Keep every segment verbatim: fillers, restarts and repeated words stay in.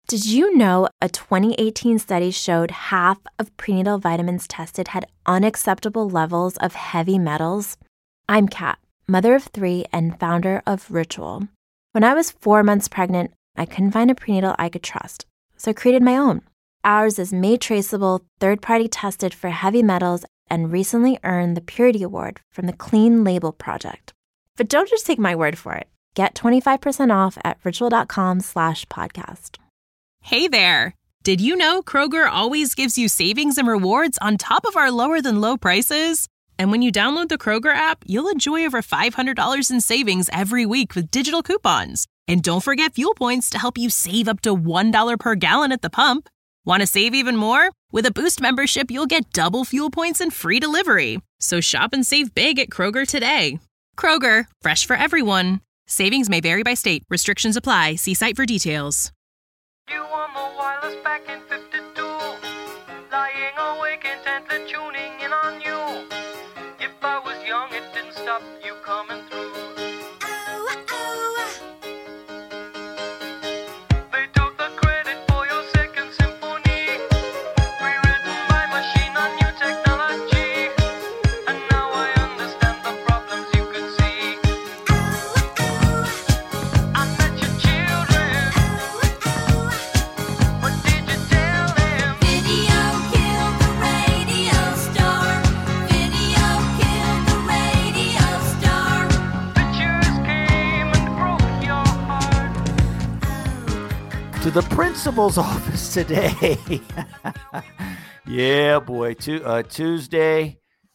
Did you know a twenty eighteen study showed half of prenatal vitamins tested had unacceptable levels of heavy metals? I'm Kat, mother of three and founder of Ritual. When I was four months pregnant, I couldn't find a prenatal I could trust, so I created my own. Ours is made traceable, third-party tested for heavy metals, and recently earned the Purity Award from the Clean Label Project. But don't just take my word for it. Get twenty-five percent off at ritual.com slash podcast. Hey there! Did you know Kroger always gives you savings and rewards on top of our lower-than-low prices? And when you download the Kroger app, you'll enjoy over five hundred dollars in savings every week with digital coupons. And don't forget fuel points to help you save up to one dollar per gallon at the pump. Want to save even more? With a Boost membership, you'll get double fuel points and free delivery. So shop and save big at Kroger today. Kroger, fresh for everyone. Savings may vary by state. Restrictions apply. See site for details. You were more wireless back in fifty-two, lying awake intently tuning in on you. If I was young, it didn't stop you coming through. Oh, oh. They took the credit for your second symphony, rewritten by machine on new technology. And now I understand the problems you could see. Oh, oh. I met your children. What did you tell them? Video killed the radio star. Video killed the radio star. Pictures came and broke your heart. To the principal's office today. Yeah, boy. Tu- uh, Tuesday,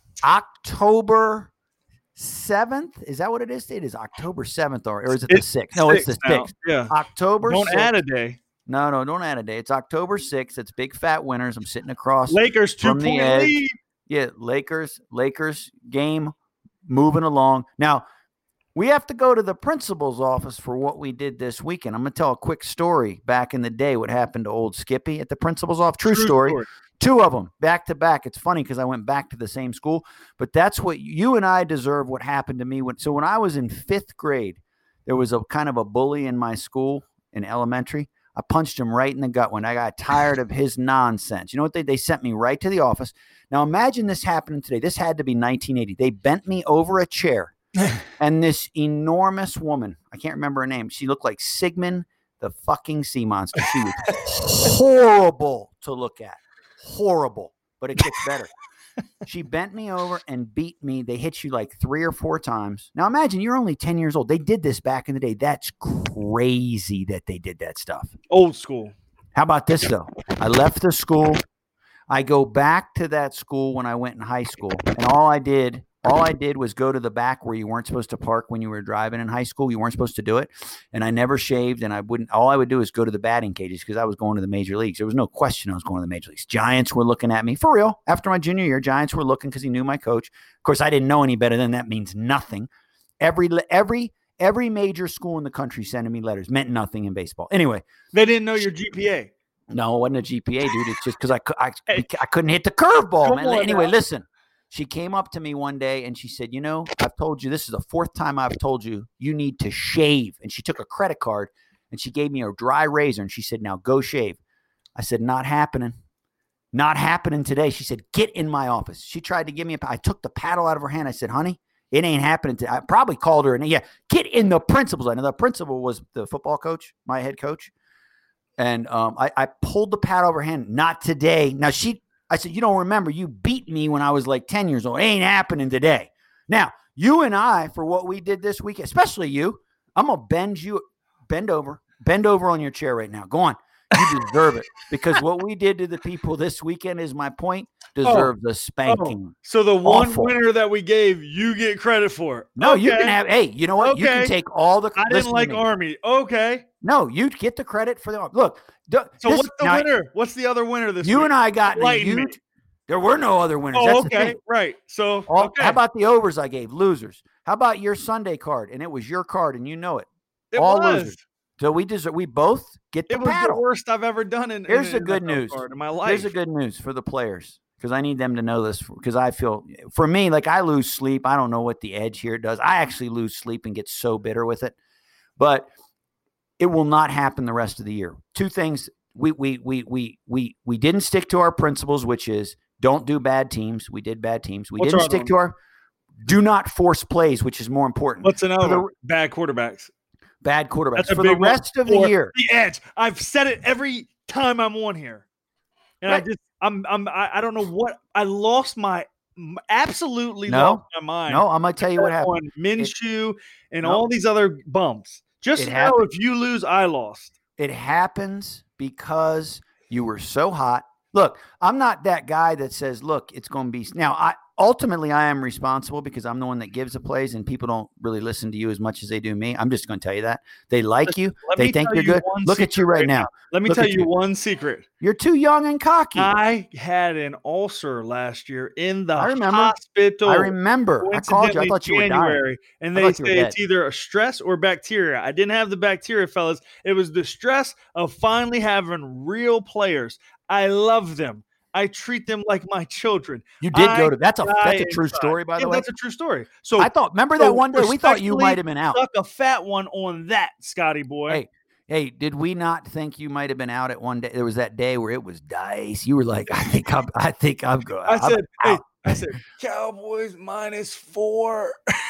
October seventh. Is that what it is? It is October seventh, or, or is it the It's sixth? No, it's the sixth now. sixth. Yeah. October Don't sixth. add a day. No, no, don't add a day. It's October sixth. It's big fat winners. I'm sitting across. Lakers two From the point edge. lead. Yeah, Lakers, Lakers game moving along. Now, we have to go to the principal's office for what we did this weekend. I'm going to tell a quick story back in the day, what happened to old Skippy at the principal's office. True, story. Two of them back to back. It's funny because I went back to the same school, but that's what you and I deserve what happened to me. When, so when I was in fifth grade, there was a kind of a bully in my school in elementary. I punched him right in the gut when I got tired of his nonsense. You know what? They, they sent me right to the office. Now imagine this happening today. This had to be nineteen eighty. They bent me over a chair and this enormous woman, I can't remember her name. She looked like Sigmund, the fucking sea monster. She was horrible to look at. Horrible, but it gets better. She bent me over and beat me. They hit you like three or four times. Now imagine you're only ten years old. They did this back in the day. That's crazy that they did that stuff. Old school. How about this though? I left the school. I go back to that school when I went in high school, and all I did, all I did was go to the back where you weren't supposed to park when you were driving in high school. You weren't supposed to do it, and I never shaved, and I wouldn't. All I would do is go to the batting cages because I was going to the major leagues. There was no question I was going to the major leagues. Giants were looking at me for real. After my junior year, Giants were looking because he knew my coach. Of course, I didn't know any better than that means nothing. Every every every major school in the country sending me letters meant nothing in baseball. Anyway, They didn't know your G P A. no, it wasn't a G P A, dude. It's just because I, cou- I, I couldn't hit the curveball, Come man. on Anyway, now. listen. She came up to me one day and she said, you know, I've told you, this is the fourth time I've told you, you need to shave. And she took a credit card and she gave me a dry razor and she said, now go shave. I said, not happening. Not happening today. She said, get in my office. She tried to give me a, I took the paddle out of her hand. I said, honey, it ain't happening today. I probably called her and yeah, get in the principal's. I know the principal was the football coach, my head coach. And um, I, I pulled the paddle over her hand. Not today. Now she, I said, you don't remember, you beat me when I was like ten years old. It ain't happening today. Now, you and I, for what we did this week, especially you, I'm going to bend you, bend over, bend over on your chair right now. Go on. You deserve it. Because what we did to the people this weekend is my point, deserve the spanking. Oh, so the one Awful. winner that we gave, you get credit for. No, you Okay. can have, hey, you know what? You Okay. can take all the I didn't listen to like me. Army. Okay. No, you get the credit for the, look. d- So this- what's the now, winner? What's the other winner this You week? and I got in a Enlighten me. huge, there were no other winners. Oh, That's the okay. thing. Right. So, All- okay. How about the overs I gave? Losers. How about your Sunday card? And it was your card, and you know it. it all was. losers. So we deserve. We both get the It was paddle. the worst I've ever done in, Here's in the an good N F L news. card in my life. Here's the good news for the players because I need them to know this because I feel for me like I lose sleep. I don't know what the edge here does. I actually lose sleep and get so bitter with it, but it will not happen the rest of the year. Two things we we we we we we didn't stick to our principles, which is don't do bad teams. We did bad teams. We What's didn't our stick other to our do not force plays, which is more important. What's another the- one? Bad quarterbacks. Bad quarterbacks That's a for the big one. rest of the Or year. The edge. I've said it every time I'm on here, and Right. I just I'm I'm I, I don't know what I lost my absolutely No, lost my mind. No, I'm gonna tell you what happened. on Minshew and No. all these other bumps. Just It know happened. if you lose, I lost. It happens because you were so hot. Look, I'm not that guy that says, look, it's going to be now. I ultimately I am responsible because I'm the one that gives the plays and people don't really listen to you as much as they do me. I'm just going to tell you that. They like you. Let They me think tell you're you good. one Look at you secret right right now. Let me Look tell at you you. one secret. You're too young and cocky. I, I had an ulcer last year in the I remember. hospital. remember. I called you. I coincidentally thought you were dying. January, and I they thought you were say it's dead. either a stress or bacteria. I didn't have the bacteria, fellas. It was the stress of finally having real players. I love them. I treat them like my children. You did I go to that's a die that's a true inside. story, by the Yeah, way. that's a true story. So I thought remember so that one day we thought you respectfully, might have been out. Stuck a fat one on that, Scotty boy. Hey, hey, did we not think you might have been out at one day? There was that day where it was dice. You were like, I think I'm I think I'm going. I said, hey, out. I said, Cowboys minus four.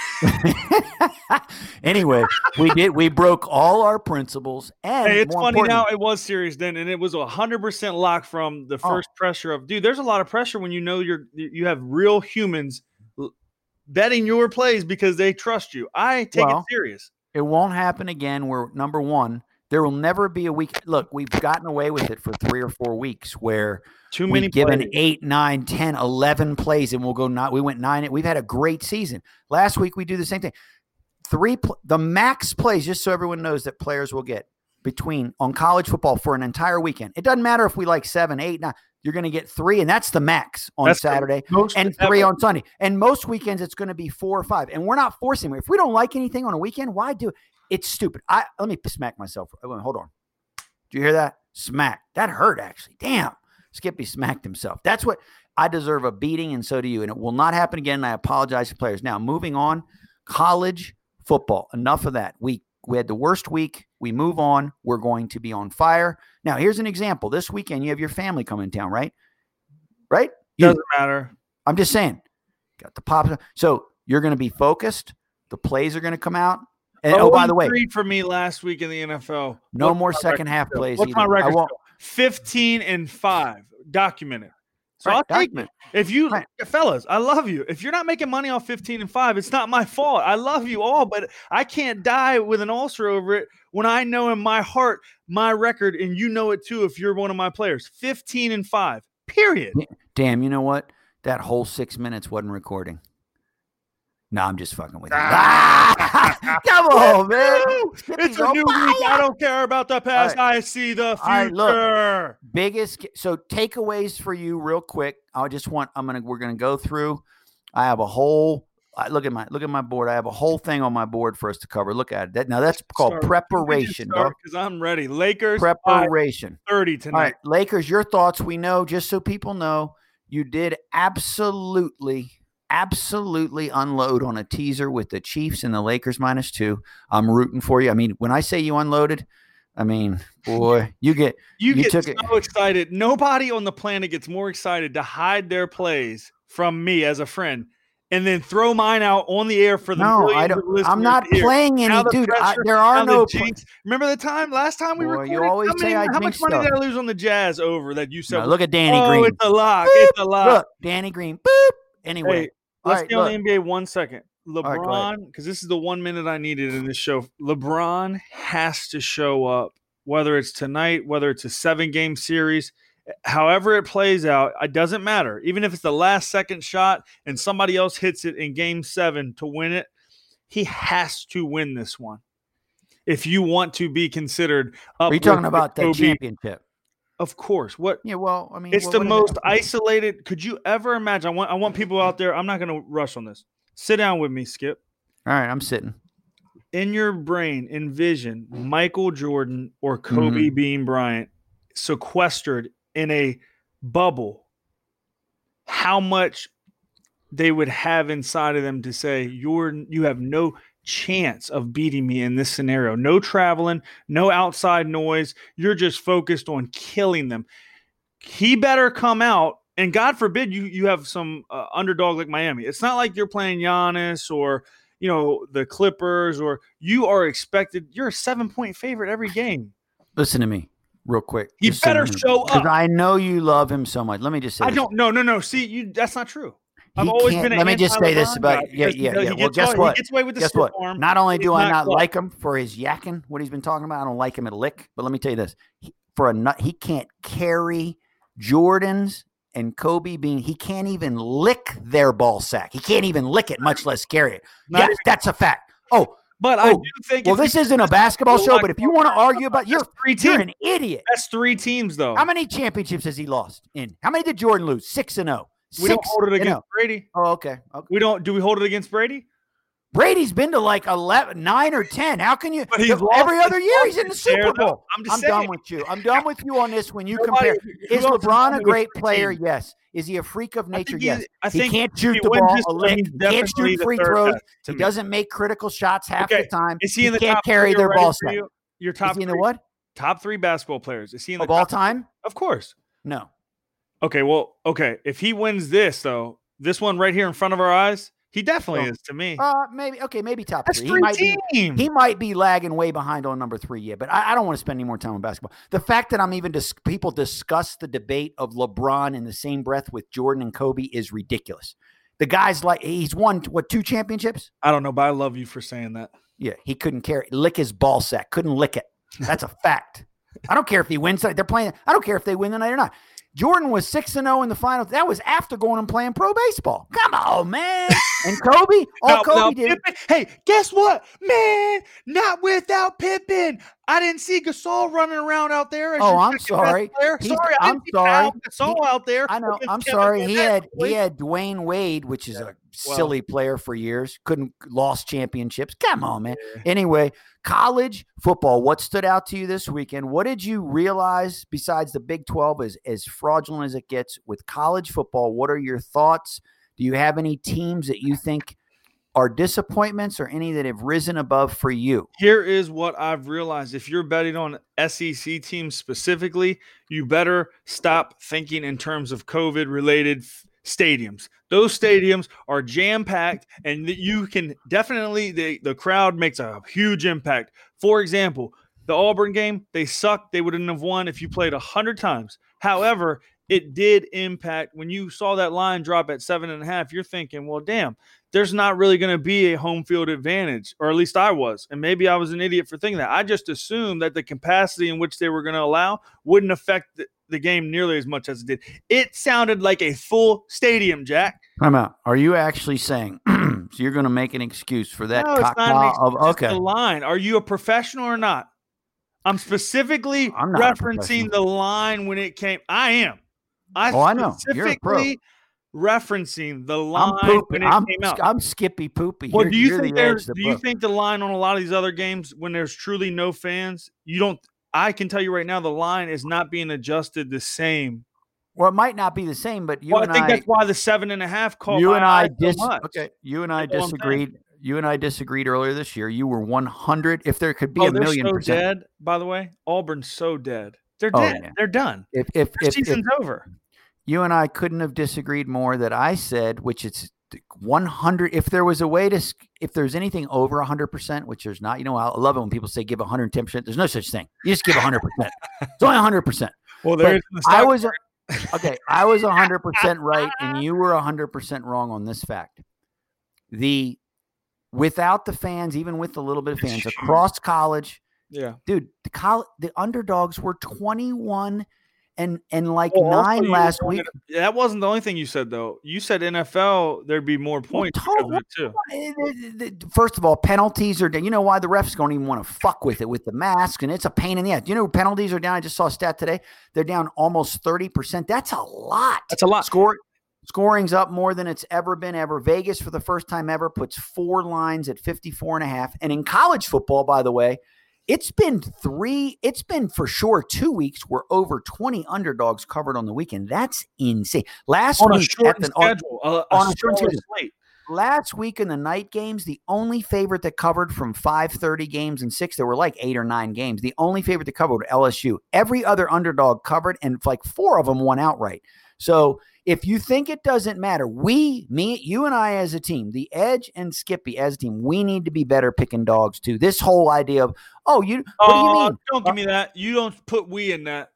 Anyway, we did we broke all our principles and Hey, it's more funny now. importantly- It was serious then, and it was a hundred percent lock from the Oh. first pressure of, dude. There's a lot of pressure when you know you're you have real humans l- betting your plays because they trust you. I take Well, it serious. It won't happen again. Where number one, there will never be a week. Look, we've gotten away with it for three or four weeks where Too many we've given plays. eight, nine, ten, eleven plays, and we'll go not. We went nine. We've had a great season. Last week we do the same thing. Three pl- the max plays, just so everyone knows that players will get between on college football for an entire weekend. It doesn't matter if we like seven, eight, nine. You're going to get three, and that's the max on That's the Saturday. most And three ever. on Sunday. And most weekends it's going to be four or five. And we're not forcing them. If we don't like anything on a weekend, why do it? It's stupid. I let me smack myself. Hold on. Do you hear that? Smack. That hurt actually. Damn. Skippy smacked himself. That's what I deserve a beating, and so do you. And it will not happen again. And I apologize to players. Now, moving on, college football. Enough of that. We we had the worst week. We move on. We're going to be on fire. Now, here's an example. This weekend, you have your family coming in town, right? Right? You. Doesn't matter. I'm just saying. Got the pops. So you're going to be focused. The plays are going to come out. And oh, by the way, three for me last week in the N F L. no What's more my second record half still? plays What's either. my I record? won't- still? Fifteen and five, documented. So Right, I'll take document. it. If you, Right. fellas, I love you. If you're not making money off fifteen and five, it's not my fault. I love you all, but I can't die with an ulcer over it when I know in my heart my record, and you know it too if you're one of my players. fifteen and five, period. Damn, you know what? That whole six minutes wasn't recording. No, I'm just fucking with you. Ah. Ah! Come on, man. It's a on new fire. week. I don't care about the past. All I see the future. right, look. Biggest so takeaways for you, real quick. I just want I'm gonna we're gonna go through. I have a whole I, look at my look at my board. I have a whole thing on my board for us to cover. Look at it. That, now that's called preparation. Because I'm ready. Lakers Preparation. thirty tonight. All right, Lakers. Your thoughts? We know, just so people know, you did absolutely. Absolutely unload on a teaser with the Chiefs and the Lakers minus two. I'm rooting for you. I mean, when I say you unloaded, I mean, boy, you get You, you get took so it. excited. Nobody on the planet gets more excited to hide their plays from me as a friend and then throw mine out on the air for the No, millions I of don't. listeners I'm not to hear. playing any, Now the dude. I, pressure, there are now the no. jinx. Remember the time last time we Boy, recorded? you always how say many, I how much jinx money stuff. did I lose on the Jazz over that you said? No, look at Danny oh, Green. it's a lock. Boop. It's a lock. Look, Danny Green. Boop. Anyway, Hey, let's all right, get on look. the N B A one second. right, go ahead. LeBron, because this is the one minute I needed in this show. LeBron has to show up, whether it's tonight, whether it's a seven-game series, however it plays out. It doesn't matter. Even if it's the last second shot and somebody else hits it in game seven to win it, he has to win this one. If you want to be considered up Are you talking with about the Kobe, championship? of course. What Yeah. Well, I mean, it's what- the what most about- isolated. Could you ever imagine? I want I want people out there. I'm not going to rush on this. Sit down with me, Skip. All right, I'm sitting. In your brain, envision Michael Jordan or Kobe Mm-hmm. Bean Bryant sequestered in a bubble. How much they would have inside of them to say, "You're you have no chance of beating me in this scenario. No traveling, no outside noise. You're just focused on killing them. He better come out, and God forbid you you have some uh, underdog like Miami. It's not like you're playing Giannis or, you know, the Clippers, or you are expected. You're a seven-point favorite every game. Listen to me real quick. He Just better so show Because up. I know you love him so much. Let me just say I this. don't. No, no, no. See, you. That's not true. I've He always can't- been. An let me just say this anti-LeBron about guy yeah, because yeah, he does- yeah. He Well, gets guess away, what? He gets away with the Guess stiff what? arm. Not only He's do I not not clutch. like him for his yakking, what he's been talking about, I don't like him at a lick. But let me tell you this: he, for a nut, he can't carry Jordan's and Kobe being. He can't even lick their ball sack. He can't even lick it, much less carry it. Not Yes, even- that's a fact. Oh, But I Oh, do think. well, if this you- isn't a basketball show. But if you want to argue about, you're That's three you're teams. an idiot. That's three teams, though. How many championships has he lost in? How many did Jordan lose? Six and zero. we don't Six hold it and against oh. Brady. Oh, okay. Okay. We don't. Do we hold it against Brady? Brady's been to like eleven, nine or ten. How can you? But he's every lost- other he's year lost he's in the his share, Super though. Bowl. I'm just I'm done saying. with you. I'm done with you on this. When you Nobody- compare, who is else is LeBron on a with great three player? teams? Yes. Is he a freak of I nature? think Yes. he- I He think can't if shoot he the wins ball this a one, lick. he's He can't definitely shoot the free third throws. best to He me. doesn't make critical shots half Okay. the time. Is he in the can't top carry three their already ball for set. you? Your top Is he in three, the what? top three basketball players. Is he in the Of all top time? Of course. No. Okay. Well. Okay. If he wins this, though, this one right here in front of our eyes, he definitely Oh. is to me. Uh, maybe. Okay, maybe top That's three. three He might be. teams. He might be lagging way behind on number three yet, but I, I don't want to spend any more time on basketball. The fact that I'm even dis- people discuss the debate of LeBron in the same breath with Jordan and Kobe is ridiculous. The guy's like he's won what two championships? I don't know, but I love you for saying that. Yeah, he couldn't carry lick his ball sack, couldn't lick it. That's a fact. I don't care if he wins. They're playing. I don't care if they win tonight or not. Jordan was six and zero in the finals. That was after going and playing pro baseball. Come on, man. And Kobe, all Now, Kobe now, did. Pippen- hey, guess what, man? Not without Pippen. I didn't see Gasol running around out there. As Oh, your I'm second sorry. best player. He's- Sorry, I I'm didn't see sorry. Pau Gasol out there. I know. against I'm Kevin sorry. He Garnett, had boy. he had Dwayne Wade, which is Yeah. a silly player for years. Couldn't lost championships. Come on, man. Yeah. Anyway, college football. What stood out to you this weekend? What did you realize besides the Big twelve is as fraudulent as it gets with college football? What are your thoughts? Do you have any teams that you think are disappointments or any that have risen above for you? Here is what I've realized. If you're betting on S E C teams specifically, you better stop thinking in terms of COVID-related f- stadiums. Those stadiums are jam-packed, and that you can definitely the, – the crowd makes a huge impact. For example, the Auburn game, they sucked. They wouldn't have won if you played one hundred times. However, it did impact. When you saw that line drop at seven and a half, you're thinking, well, damn, there's not really going to be a home field advantage, or at least I was. And maybe I was an idiot for thinking that. I just assumed that the capacity in which they were going to allow wouldn't affect the, the game nearly as much as it did. It sounded like a full stadium, Jack. Time out. Are you actually saying so you're going to make an excuse for that No, it's not an caca excuse, of it's okay? the line. Are you a professional or not? I'm specifically I'm not a referencing professional. the line when it came. I am. I Oh, I know. You're a pro. specifically referencing the line I'm poopy. when it I'm, came out. I'm Skippy Poopy. Well, You're- do you you're think the there's? edge, the Do you book. think the line on a lot of these other games, when there's truly no fans, you don't? I can tell you right now, the line is not being adjusted the same. Well, it might not be the same, but you Well, I and think I, that's why the seven and a half caught you my and I eye so dis- much. okay. You and I That's all I'm saying. disagreed. You and I disagreed earlier this year. You were one hundred. If there could be Oh, a they're million so percent, dead. By the way, Auburn's so dead. They're Oh, dead. yeah. They're done. if if Their if, if season's over. you and I couldn't have disagreed more that I said, which it's one hundred. If there was a way to, sk- if there's anything over one hundred percent, which there's not, you know, I love it when people say give one hundred ten percent. There's no such thing. You just give one hundred percent. It's only one hundred percent. Well, But there's the I stock was, okay, I was one hundred percent right, and you were one hundred percent wrong on this fact. The, without the fans, even with a little bit of It's fans huge. across college, Yeah. dude, the col- the underdogs were twenty-one and and like Well, also nine you last wanted- week. That wasn't the only thing you said, though. You said N F L, there'd be more points because of totally. it, too. Eh, eh, eh, First of all, penalties are down. You know why the refs don't even want to fuck with it with the mask, and it's a pain in the ass. You know, penalties are down. I just saw a stat today. They're down almost thirty percent. That's a lot. That's a lot. Score scoring's up more than it's ever been ever. Vegas for the first time ever puts four lines at fifty-four and a half. And in college football, by the way, it's been three, it's been for sure two weeks where over twenty underdogs covered on the weekend. That's insane. Last On a week short at the, on, schedule. A, a on a short smaller schedule. slate. last week in the night games, the only favorite that covered from five thirty games and six, there were like eight or nine games. The only favorite that covered was L S U. Every other underdog covered, and like four of them won outright. So if you think it doesn't matter, we, me, you and I as a team, the Edge and Skippy as a team, we need to be better picking dogs too. This whole idea of, oh, you, what do you Oh, mean? Don't give me that. You don't put we in that.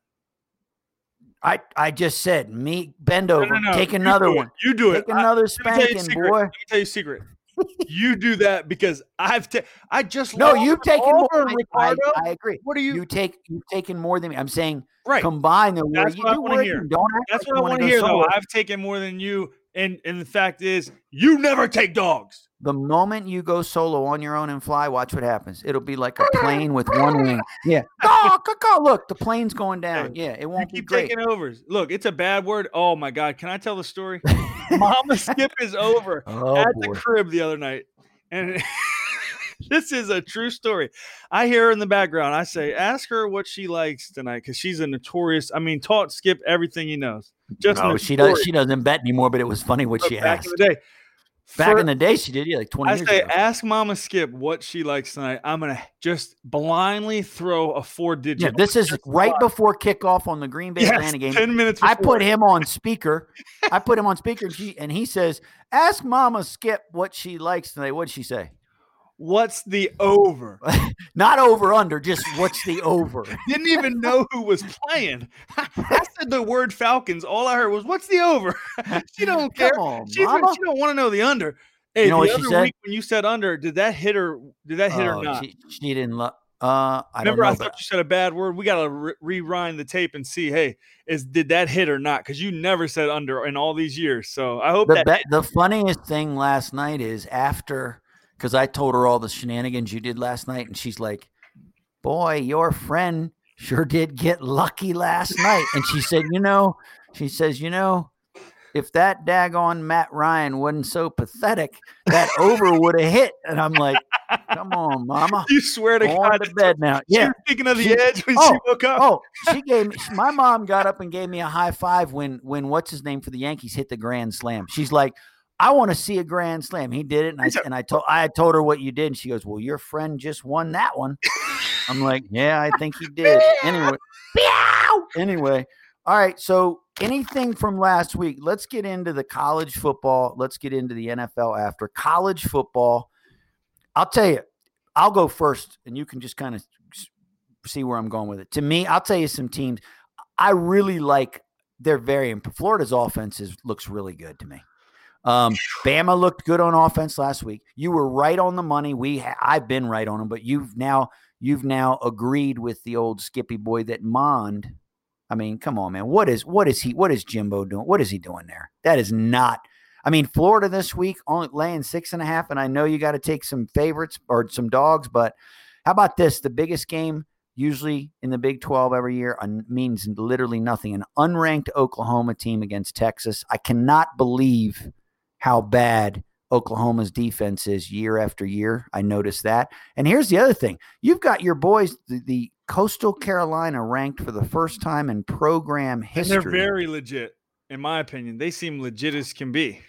I, I just said, me, bend over, No, no, no. take You another do it. one. You do it. Take another I, let me tell you a spanking, secret. boy. Let me tell you a secret. You do that because I've ta- I just No, lost you've taken more. over, I, I, Ricardo. I agree. What are you? You take you've taken more than me. I'm saying Right. combine the where That's you what I do wanna where hear. you don't act That's like what I you want wanna to go hear, though. solo. I've taken more than you, and and the fact is, you never take dogs. The moment you go solo on your own and fly, watch what happens. It'll be like a plane with one wing. Yeah. Caw, caw, caw. Look, the plane's going down. Yeah, it You won't be keep great. taking overs. Look, it's a bad word. Oh my God! Can I tell the story? Mama Skip is over Oh at boy. the crib the other night, and this is a true story. I hear her in the background. I say, ask her what she likes tonight because she's a notorious. I mean, taught Skip everything he knows. Just No, she notorious. does. She doesn't bet anymore. But it was funny what But she back asked. in the day. Back For- in the day, she did. Yeah, like twenty I years say, ago. ask Mama Skip what she likes tonight. I'm gonna just blindly throw a four digit. Yeah, this is right before kickoff on the Green Bay yes, Atlanta game. ten minutes. I before. put him on speaker. I put him on speaker, and, she, and he says, "Ask Mama Skip what she likes tonight." What'd she say? What's the over? Not over under, just what's the over? Didn't even know who was playing. I said the word Falcons. All I heard was, "What's the over?" She don't care. Come on, She, Mama. she don't want to know the under. Hey, You know the what she other said? week when you said under, did that hit her? Did that hit Oh, or not? She, she didn't love. Uh, I Remember, don't I know. thought But you said a bad word. We gotta re- rewind the tape and see. Hey, is did that hit or not? Because you never said under in all these years. So I hope the that. be- the funniest thing last night is after, because I told her all the shenanigans you did last night, and she's like, "Boy, your friend sure did get lucky last night." And she said, "You know," she says, "You know, if that daggone Matt Ryan wasn't so pathetic, that over would have hit." And I'm like, "Come on, Mama, You swear to go God, on to bed now." She Yeah. was thinking of the She- edge when oh, she woke up. Oh, she gave me. My mom got up and gave me a high five when when what's his name for the Yankees hit the grand slam. She's like, "I want to see a grand slam." He did it, and I and I told I told her what you did, and she goes, "Well, your friend just won that one." I'm like, "Yeah, I think he did." Anyway, anyway, all right. So anything from last week? Let's get into the college football. Let's get into the N F L after college football. I'll tell you, I'll go first, and you can just kind of see where I'm going with it. To me, I'll tell you some teams I really like. They're very Florida's offense is, looks really good to me. Um, Bama looked good on offense last week. You were right on the money. We ha- I've been right on them, but you've now you've now agreed with the old Skippy boy that Mond. I mean, come on, man. What is what is he? What is Jimbo doing? What is he doing there? That is not. I mean, Florida this week only laying six and a half, and I know you got to take some favorites or some dogs, but how about this? The biggest game usually in the Big twelve every year un- means literally nothing. An unranked Oklahoma team against Texas. I cannot believe how bad Oklahoma's defense is year after year. I noticed that. And here's the other thing. You've got your boys, the, the Coastal Carolina, ranked for the first time in program history. And they're very legit, in my opinion. They seem legit as can be.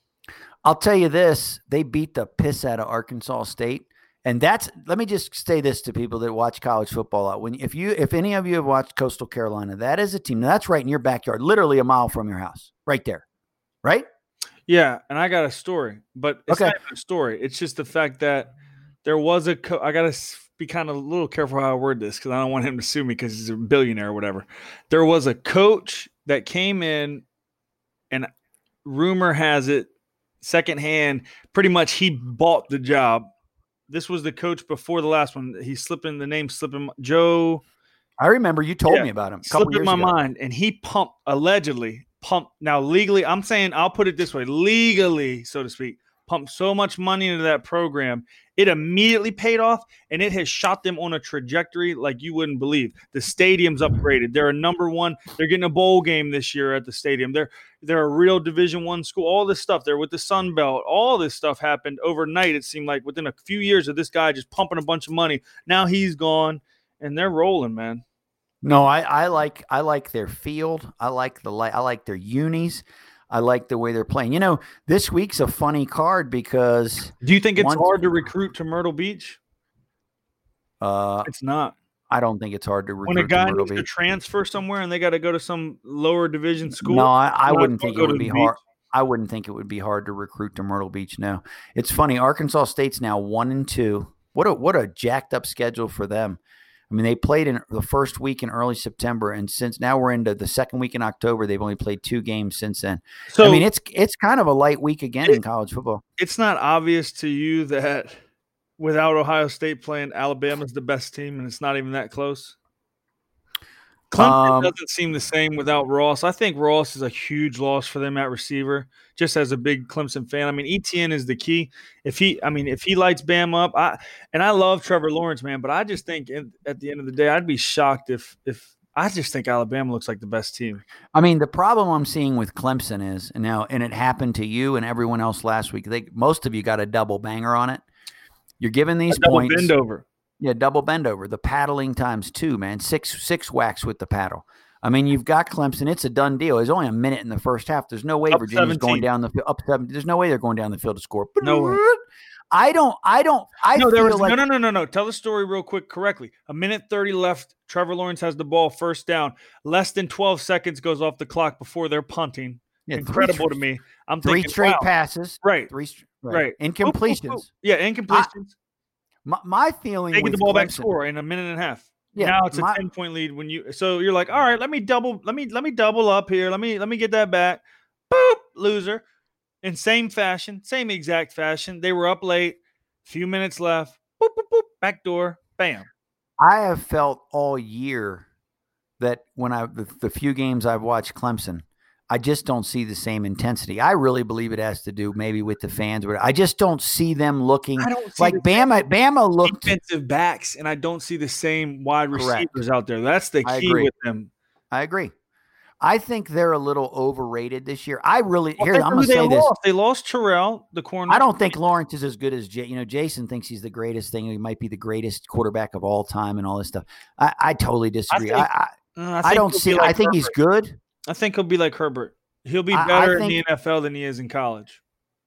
I'll tell you this. They beat the piss out of Arkansas State. And that's, let me just say this to people that watch college football. When, if you, if any of you have watched Coastal Carolina, that is a team. Now, that's right in your backyard, literally a mile from your house, right there. Right? Yeah, and I got a story, but it's Okay. not even a story. It's just the fact that there was a co- – I got to be kind of a little careful how I word this because I don't want him to sue me because he's a billionaire or whatever. There was a coach that came in, and rumor has it, secondhand, pretty much he bought the job. This was the coach before the last one. He's slipping – the name slipping – Joe – I remember you told Yeah. me about him a couple slipped in years my ago. mind, and he pumped allegedly pumped now legally. I'm saying I'll put it this way, legally, so to speak, pumped so much money into that program, it immediately paid off, and it has shot them on a trajectory like you wouldn't believe. The stadium's upgraded. They're a number one. They're getting a bowl game this year at the stadium. They're they're a real Division One school. All this stuff. They're with the Sun Belt. All this stuff happened overnight. It seemed like within a few years of this guy just pumping a bunch of money. Now he's gone, and they're rolling, man. No, I, I like I like their field. I like the li- I like their unis. I like the way they're playing. You know, this week's a funny card because Do you think it's once- hard to recruit to Myrtle Beach? uh, It's not. I don't think it's hard to recruit When a guy to Myrtle needs to Beach. transfer somewhere and they got to go to some lower division school. No, I, I might wouldn't as well think go it to would the be beach. hard. I wouldn't think it would be hard to recruit to Myrtle Beach. No, it's funny. Arkansas State's now one and two. What a what a jacked up schedule for them. I mean, they played in the first week in early September, and since now we're into the second week in October, they've only played two games since then. So I mean, it's it's kind of a light week again in college football. it's not obvious to you that without Ohio State playing, Alabama's the best team, and it's not even that close. Clemson Um, doesn't seem the same without Ross. I think Ross is a huge loss for them at receiver, just as a big Clemson fan. I mean, E T N is the key. If he, I mean, if he lights Bam up, I and I love Trevor Lawrence, man, but I just think in, at the end of the day, I'd be shocked if if I just think Alabama looks like the best team. I mean, the problem I'm seeing with Clemson is and now, and it happened to you and everyone else last week. They most of you got a double banger on it. You're giving these A double points. bend over. Yeah, double bend over. The paddling times two, man. Six six whacks with the paddle. I mean, you've got Clemson. It's a done deal. There's only a minute in the first half. There's no way Up Virginia's going seventeen. down the field. Up seven. There's no way they're going down the field to score. No way. I don't. I don't. I no, feel there was like no, no, no, no, no. Tell the story real quick, correctly. A minute thirty left. Trevor Lawrence has the ball, first down. Less than twelve seconds goes off the clock before they're punting. yeah, three Incredible str- to me. I'm Three thinking, straight wow. passes. Right, Three. str- right. Incompletions. Oop, oop, oop. Yeah, incompletions. My, my feeling. They get with the ball back, Clemson- score in a minute and a half. Yeah, now it's a my- ten point lead when you. So you're like, all right, let me double, let me let me double up here. Let me let me get that back. Boop, loser. In same fashion, same exact fashion. They were up late. Few minutes left. Boop, boop, boop. Back door. Bam. I have felt all year that when I the, the few games I've watched Clemson, I just don't see the same intensity. I really believe it has to do maybe with the fans, but I just don't see them looking I don't see like the Bama. Bama looked. defensive backs, and I don't see the same wide Correct. receivers out there. That's the I key agree. with them. I agree. I think they're a little overrated this year. I really Well, here. think I'm of going who to they say this. lost. They lost Terrell, the corner. I don't think Lawrence is as good as Jay. You know, Jason thinks he's the greatest thing. He might be the greatest quarterback of all time and all this stuff. I, I totally disagree. I, think- I, Uh, I, think don't he'll see. be like I think he's Herbert. good. I think he'll be like Herbert. He'll be I- I better in the think- N F L than he is in college.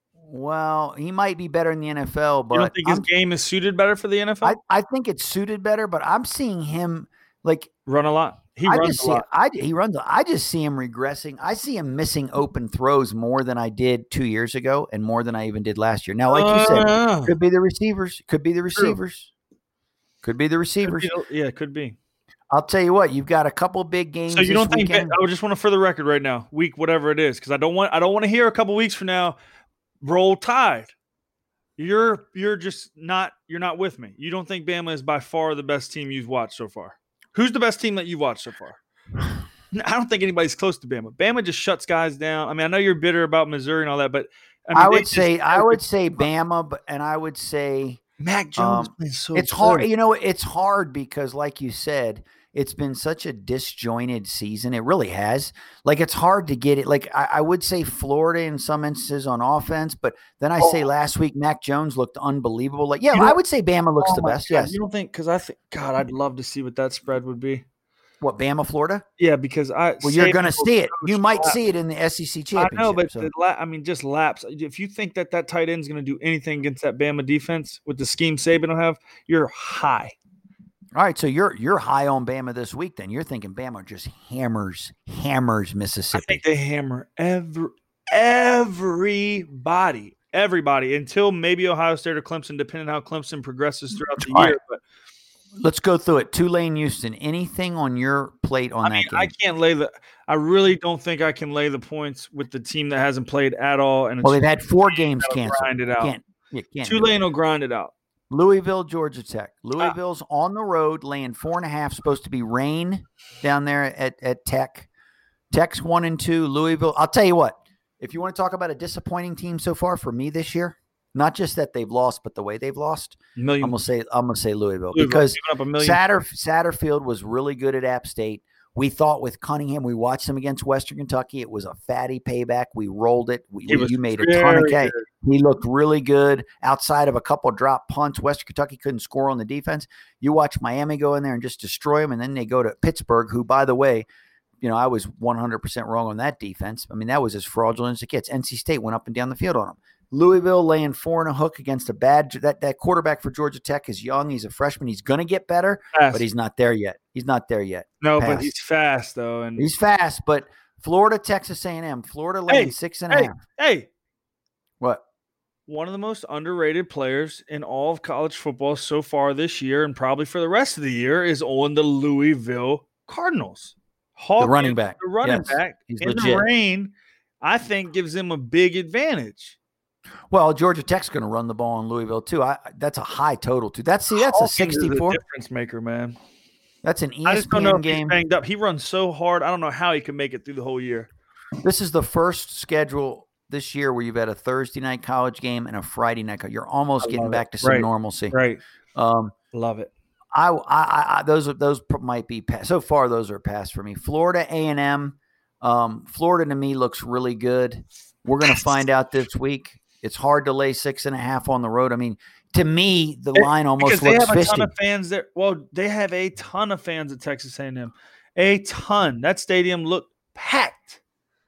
Well, he might be better in the N F L, but You don't think his I'm- game is suited better for the N F L? I, I think it's suited better, but I'm seeing him like Run a lot. He I runs just a see lot. I he runs. I just see him regressing. I see him missing open throws more than I did two years ago, and more than I even did last year. Now, like you said, Uh, could be the receivers. Could be the receivers. Could be the could receivers. be- yeah, it could be. I'll tell you what. You've got a couple big games. So you this don't think? weekend. I just want to, for the record, right now, week whatever it is, because I don't want. I don't want to hear a couple weeks from now. Roll Tide. You're you're just not you're not with me. You don't think Bama is by far the best team you've watched so far? Who's the best team that you've watched so far? I don't think anybody's close to Bama. Bama just shuts guys down. I mean, I know you're bitter about Missouri and all that, but I, mean, I they would just- say I would say Bama, but and I would say Mac Jones um, playing so it's hard. good. You know, it's hard because, like you said, it's been such a disjointed season. It really has. Like, it's hard to get it. Like, I, I would say Florida in some instances on offense, but then I say last week Mac Jones looked unbelievable. Like, yeah, You I don't- would say Bama looks Oh the my best. God, Yes. You don't think? Because I think God, I'd love to see what that spread would be. What, Bama, Florida? Yeah, because I Well, you're Saban going to will see it. coach You might laps. see it in the S E C I championship. know, but so. the la- I mean, just laps. If you think that that tight end is going to do anything against that Bama defense with the scheme Saban will have, you're high. All right, so you're you're high on Bama this week. Then you're thinking Bama just hammers hammers I Mississippi. think they hammer every everybody, everybody until maybe Ohio State or Clemson, depending on how Clemson progresses throughout the All year. right. But Let's go through it. Tulane, Houston. Anything on your plate on I that mean, game? I can't lay the. I really don't think I can lay the points with the team that hasn't played at all. And well, it's they've had four games that'll canceled. grind it out. Can't, you can't do it. Tulane will grind it out. Louisville, Georgia Tech. Louisville's on the road, laying four and a half. Supposed to be rain down there at, at Tech. Tech's one and two. Louisville. I'll tell you what. If you want to talk about a disappointing team so far for me this year, not just that they've lost, but the way they've lost, Million I'm gonna say I'm gonna say Louisville, Louisville, because giving up a million. Satter, Satterfield was really good at App State. We thought with Cunningham, we watched them against Western Kentucky. It was a fatty payback. We rolled it. We, He was you made a ton of very K. good. He looked really good outside of a couple drop punts. Western Kentucky couldn't score on the defense. You watch Miami go in there and just destroy them, and then they go to Pittsburgh, who, by the way, you know, I was one hundred percent wrong on that defense. I mean, that was as fraudulent as it gets. N C State went up and down the field on them. Louisville laying four and a hook against a bad that that quarterback for Georgia Tech is young. He's a freshman. He's going to get better, Fast. but he's not there yet. He's not there yet. No, Pass. but he's fast though, and He's fast, but Florida, Texas A and M, Florida laying Hey, six and a hey, half. hey, What? one of the most underrated players in all of college football so far this year, and probably for the rest of the year, is on the Louisville Cardinals. The running back. the running Yes, back he's in legit. the rain, I think gives them a big advantage. Well, Georgia Tech's going to run the ball in Louisville too. I that's a high total too. That's see, that's a Hawkins is sixty-four. difference maker, man. That's an E I S just P don't know N if he's game. banged up. He runs so hard. I don't know how he can make it through the whole year. This is the first schedule this year where you've had a Thursday night college game and a Friday night. You're almost I getting love back it. to some Right. normalcy. Right. Um, Love it. I, I, I, those are those pr- might be pass. So far, those are pass for me. Florida A and M. Um, Florida to me looks really good. We're going to find out this week. It's hard to lay six and a half on the road. I mean, to me, the line almost Because they looks have a fishy. ton of fans there. Well, they have a ton of fans at Texas A and M. A ton. That stadium looked packed.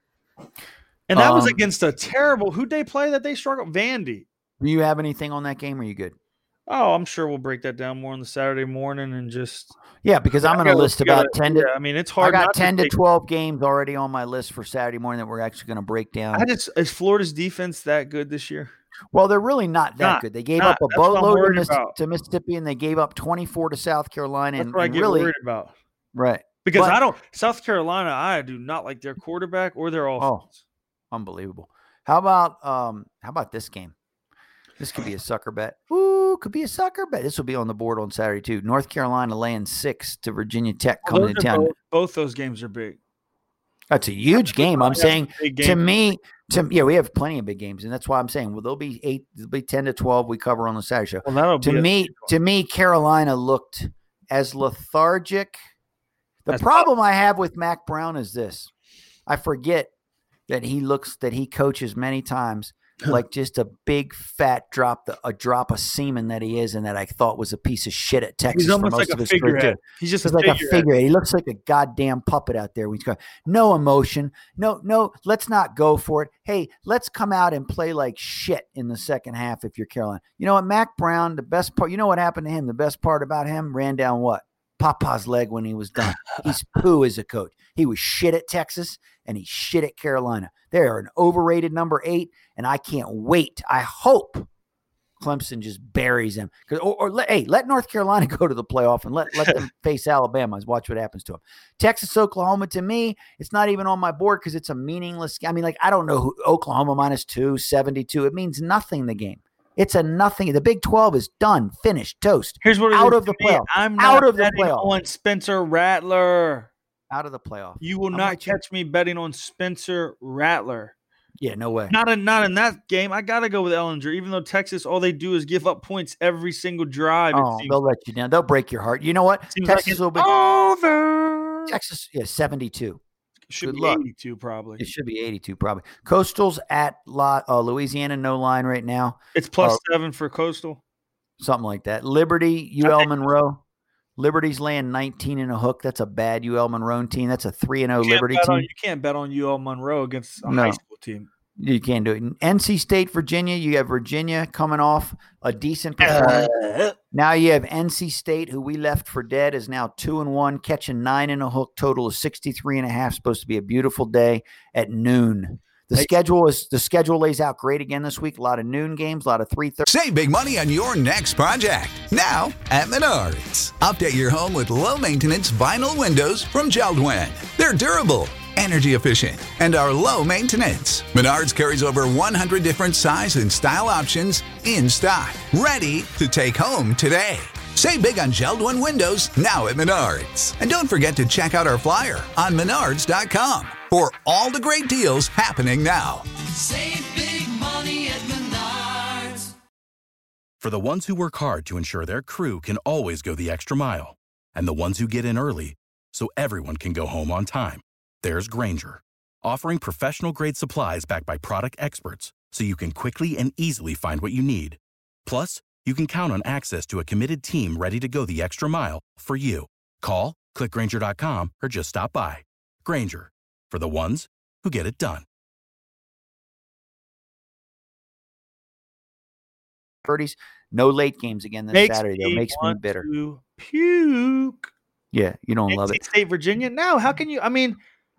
And that was Um, against a terrible – who'd they play that they struggled? Vandy. Do you have anything on that game? Or are you good? Oh, I'm sure we'll break that down more on the Saturday morning and just Yeah, because I'm I going to gotta- list you gotta- about ten to. yeah, I mean, it's I hard got not ten to to take- twelve games already on my list for Saturday morning that we're actually going to break down. I just is Florida's defense that good this year? Well, they're really not that Not- good. They gave not. up a That's what I'm boatload to, worried Miss, about. to Mississippi, and they gave up twenty-four to South Carolina. That's And, what I and get really, worried about. right? Because But- I don't South Carolina, I do not like their quarterback or their offense. Unbelievable. How about um? How about this game? This could be a sucker bet. Ooh, could be a sucker bet. This will be on the board on Saturday too. North Carolina laying six to Virginia Tech Well, coming those to are town. both, both those games are big. That's a huge game. I'm Yeah, saying big to game. me, to yeah, we have plenty of big games, and that's why I'm saying well, there'll be eight, there'll be ten to twelve we cover on the Saturday show. Well, that'll To be a- me, to me, Carolina looked as lethargic. The That's problem I have with Mac Brown is this: I forget that he looks that he coaches many times like just a big fat drop, the, a drop of semen that he is, and that I thought was a piece of shit at Texas He's for almost most like of a his career. figurehead. too. He's just He's a like a figurehead. figurehead. He looks like a goddamn puppet out there. When he's going, no emotion, no, no. Let's not go for it. Hey, let's come out and play like shit in the second half. If you're Carolina, you know what, Mac Brown. The best part. You know what happened to him. The best part about him ran down what Papa's leg when he was done. He's poo as a coach. He was shit at Texas and he's shit at Carolina. They're an overrated number eight, and I can't wait. I hope Clemson just buries them. Or, or let, hey, let North Carolina go to the playoff and let, let them face Alabama. Watch what happens to them. Texas, Oklahoma, to me, it's not even on my board because it's a meaningless. I mean, like, I don't know who Oklahoma minus two, seventy-two. It means nothing, the game. It's a nothing. The Big twelve is done, finished, toast. Here's what it Out is of the to me. playoff. I'm Out not of the betting playoff. on Spencer Rattler. Out of the playoff. You will I'm not with you. catch me betting on Spencer Rattler. Yeah, no way. Not in not in that game. I gotta go with Ellinger, even though Texas, all they do is give up points every single drive. It Oh, seems they'll let you down. They'll break your heart. You know what? seems like Texas it's will be over. Texas. Yeah, seventy-two. Should Good be luck. eighty-two probably. It should be eighty-two probably. Coastal's at La, uh, Louisiana, no line right now. It's plus uh, seven for Coastal. Something like that. Liberty, U L Monroe. Liberty's laying nineteen and a hook. That's a bad U L Monroe team. That's a three and oh You can't Liberty bet on- team. you can't bet on U L Monroe against a No. high school team. You can't do it. N C State, Virginia. You have Virginia coming off a decent performance. Now you have N C State, who we left for dead, is now two and one, catching nine and a hook. Total is sixty-three and a half. Supposed to be a beautiful day at noon. The Hey. schedule is the schedule lays out great again this week. A lot of noon games, a lot of three thirty. Save big money on your next project. Now at Menards. Update your home with low maintenance vinyl windows from Geldwin. They're durable, energy efficient, and are low maintenance. Menards carries over one hundred different size and style options in stock, ready to take home today. Save big on Geldwin windows now at Menards. And don't forget to check out our flyer on menards dot com for all the great deals happening now. Save big money at Menards. For the ones who work hard to ensure their crew can always go the extra mile, and the ones who get in early so everyone can go home on time, there's Grainger, offering professional-grade supplies backed by product experts so you can quickly and easily find what you need. Plus, you can count on access to a committed team ready to go the extra mile for you. Call, click Grainger dot com, or just stop by. Granger, for the ones who get it done. Birdies, no late games again this Makes Saturday. Though me makes me want bitter. to puke. Yeah, you don't love N C it. State, Virginia. No, how can you? I mean,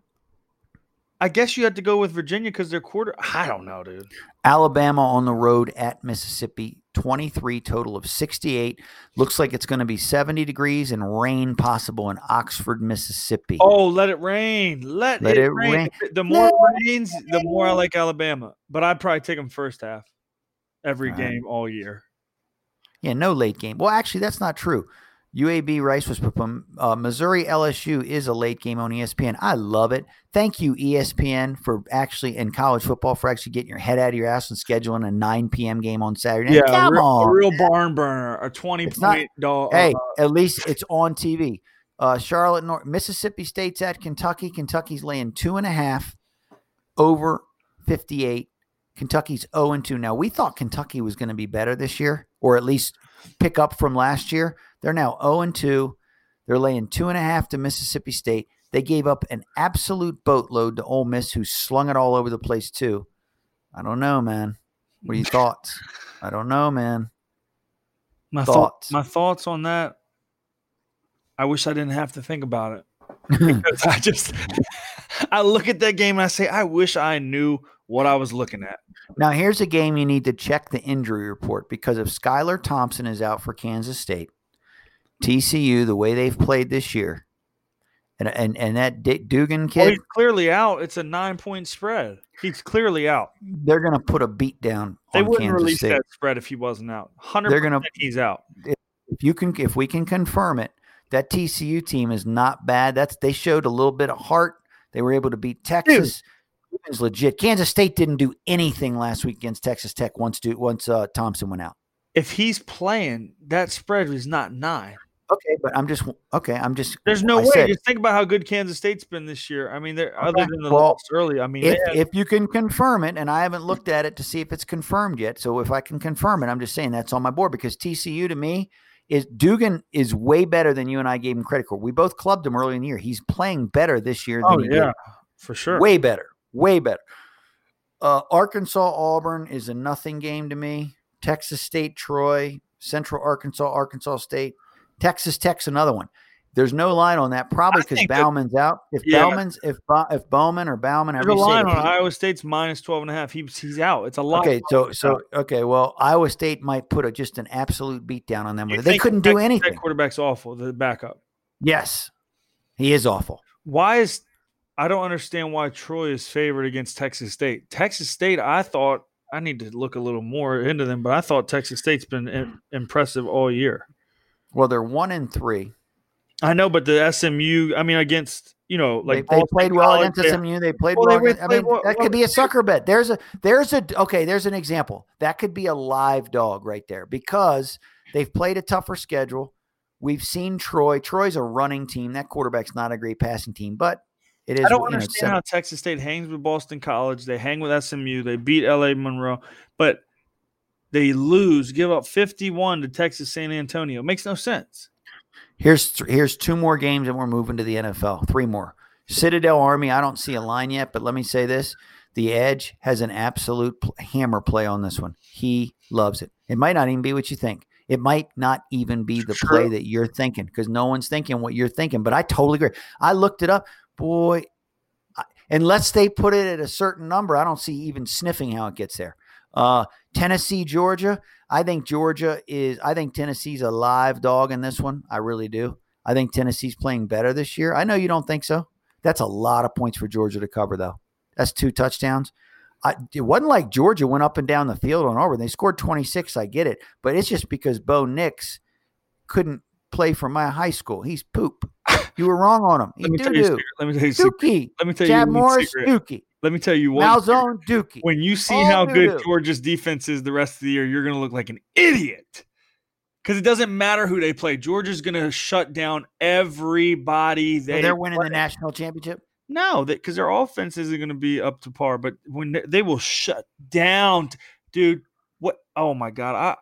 I guess you had to go with Virginia because they're quarter. I don't know, dude. Alabama on the road at Mississippi, twenty-three, total of sixty-eight. Looks like it's going to be seventy degrees and rain possible in Oxford, Mississippi. Oh, let it rain. Let, Let it, it rain. rain. The more it rains, the more I like Alabama. But I'd probably take them first half every All right. game all year. Yeah, no late game. Well, actually, that's not true. U A B Rice was uh, Missouri L S U is a late game on E S P N. I love it. Thank you, E S P N, for actually in college football for actually getting your head out of your ass and scheduling a nine p.m. game on Saturday night. Yeah, Come a real, on, a real barn burner, a twenty It's not- point dog. hey, uh, at least it's on T V. Uh, Charlotte, North, Mississippi State's at Kentucky. Kentucky's laying two and a half over fifty-eight. Kentucky's oh and two. Now, we thought Kentucky was going to be better this year, or at least pick up from last year. They're now oh and two. They're laying two and a half to Mississippi State. They gave up an absolute boatload to Ole Miss, who slung it all over the place too. I don't know, man. What are your thoughts? I don't know, man. my thoughts. thoughts. My thoughts on that. I wish I didn't have to think about it. Because I just I look at that game and I say, I wish I knew what I was looking at. Now, here's a game you need to check the injury report, because if Skylar Thompson is out for Kansas State, T C U, the way they've played this year, and and, and that Dick Dugan Well, kid, he's clearly out. It's a nine point spread. He's clearly out. they're going to put a beat down They on wouldn't Kansas release State. that spread if he wasn't out. one hundred They're percent gonna- he's out. If you can, if we can confirm it, that T C U team is not bad. That's they showed a little bit of heart. They were able to beat Texas. It's legit. Kansas State didn't do anything last week against Texas Tech once do, once uh, Thompson went out. If he's playing, that spread is not nine. Okay, but I'm just okay. I'm just. There's no I way. said, Just think about how good Kansas State's been this year. I mean, they're, other Okay, than the well, loss early, I mean, if they had- if you can confirm it, and I haven't looked at it to see if it's confirmed yet. So if I can confirm it, I'm just saying that's on my board, because T C U to me is Dugan is way better than you and I gave him credit for. We both clubbed him early in the year. He's playing better this year than oh he yeah, did. for sure. Way better. Way better. Uh, Arkansas Auburn is a nothing game to me. Texas State Troy, Central Arkansas Arkansas State, Texas Tech's another one. There's no line on that, probably I because think that- Bauman's out. If Yeah. Bauman's if Ba- if Bowman or Bauman, There's however a you say it, line if on he- Iowa State's minus twelve and a half. He's he's out. It's a lot. Okay, so so okay, well, Iowa State might put a, just an absolute beat down on them. You With it. They think couldn't the do Texas Tech anything. Quarterback's awful. The backup. Yes, he is awful. Why is I don't understand why Troy is favored against Texas State. Texas State, I thought I need to look a little more into them, but I thought Texas State's been im- impressive all year. Well, they're one and three. I know, but the S M U, I mean, against you know, They, like they Boston played well College, against they- S M U. They played Well, well. they against, I played mean, well- that well- could be a sucker bet. There's a there's a okay. There's an example that could be a live dog right there, because they've played a tougher schedule. We've seen Troy. Troy's a running team. That quarterback's not a great passing team, but it is. I don't you know, understand seven- how Texas State hangs with Boston College. They hang with S M U. They beat L A Monroe, but they lose, give up fifty-one to Texas San Antonio. Makes no sense. Here's th- here's two more games, and we're moving to the N F L. Three more. Citadel Army. I don't see a line yet, but let me say this: the Edge has an absolute pl- hammer play on this one. He loves it. It might not even be what you think. It might not even be the True. play that you're thinking, because no one's thinking what you're thinking. But I totally agree. I looked it up, boy. I, unless they put it at a certain number, I don't see even sniffing how it gets there. Uh, Tennessee, Georgia. I think Georgia is. I think Tennessee's a live dog in this one. I really do. I think Tennessee's playing better this year. I know you don't think so. That's a lot of points for Georgia to cover, though. That's two touchdowns. I, it wasn't like Georgia went up and down the field on Auburn. They scored twenty-six. I get it, but it's just because Bo Nix couldn't play for my high school. He's poop. You were wrong on him. He's Let me tell you. a doo-doo. secret. Let me tell you. a secret. Dookie. Let me tell Chad you. one Morris, secret. Dookie. Let me tell you one. secret. Malzone, Dookie. When you see All how good doo-doo. Georgia's defense is the rest of the year, you're going to look like an idiot. Because it doesn't matter who they play. Georgia's going to shut down everybody. They So they're winning play. the national championship. No, because their offense isn't going to be up to par. But when they, they will shut down, dude. What? Oh my God! I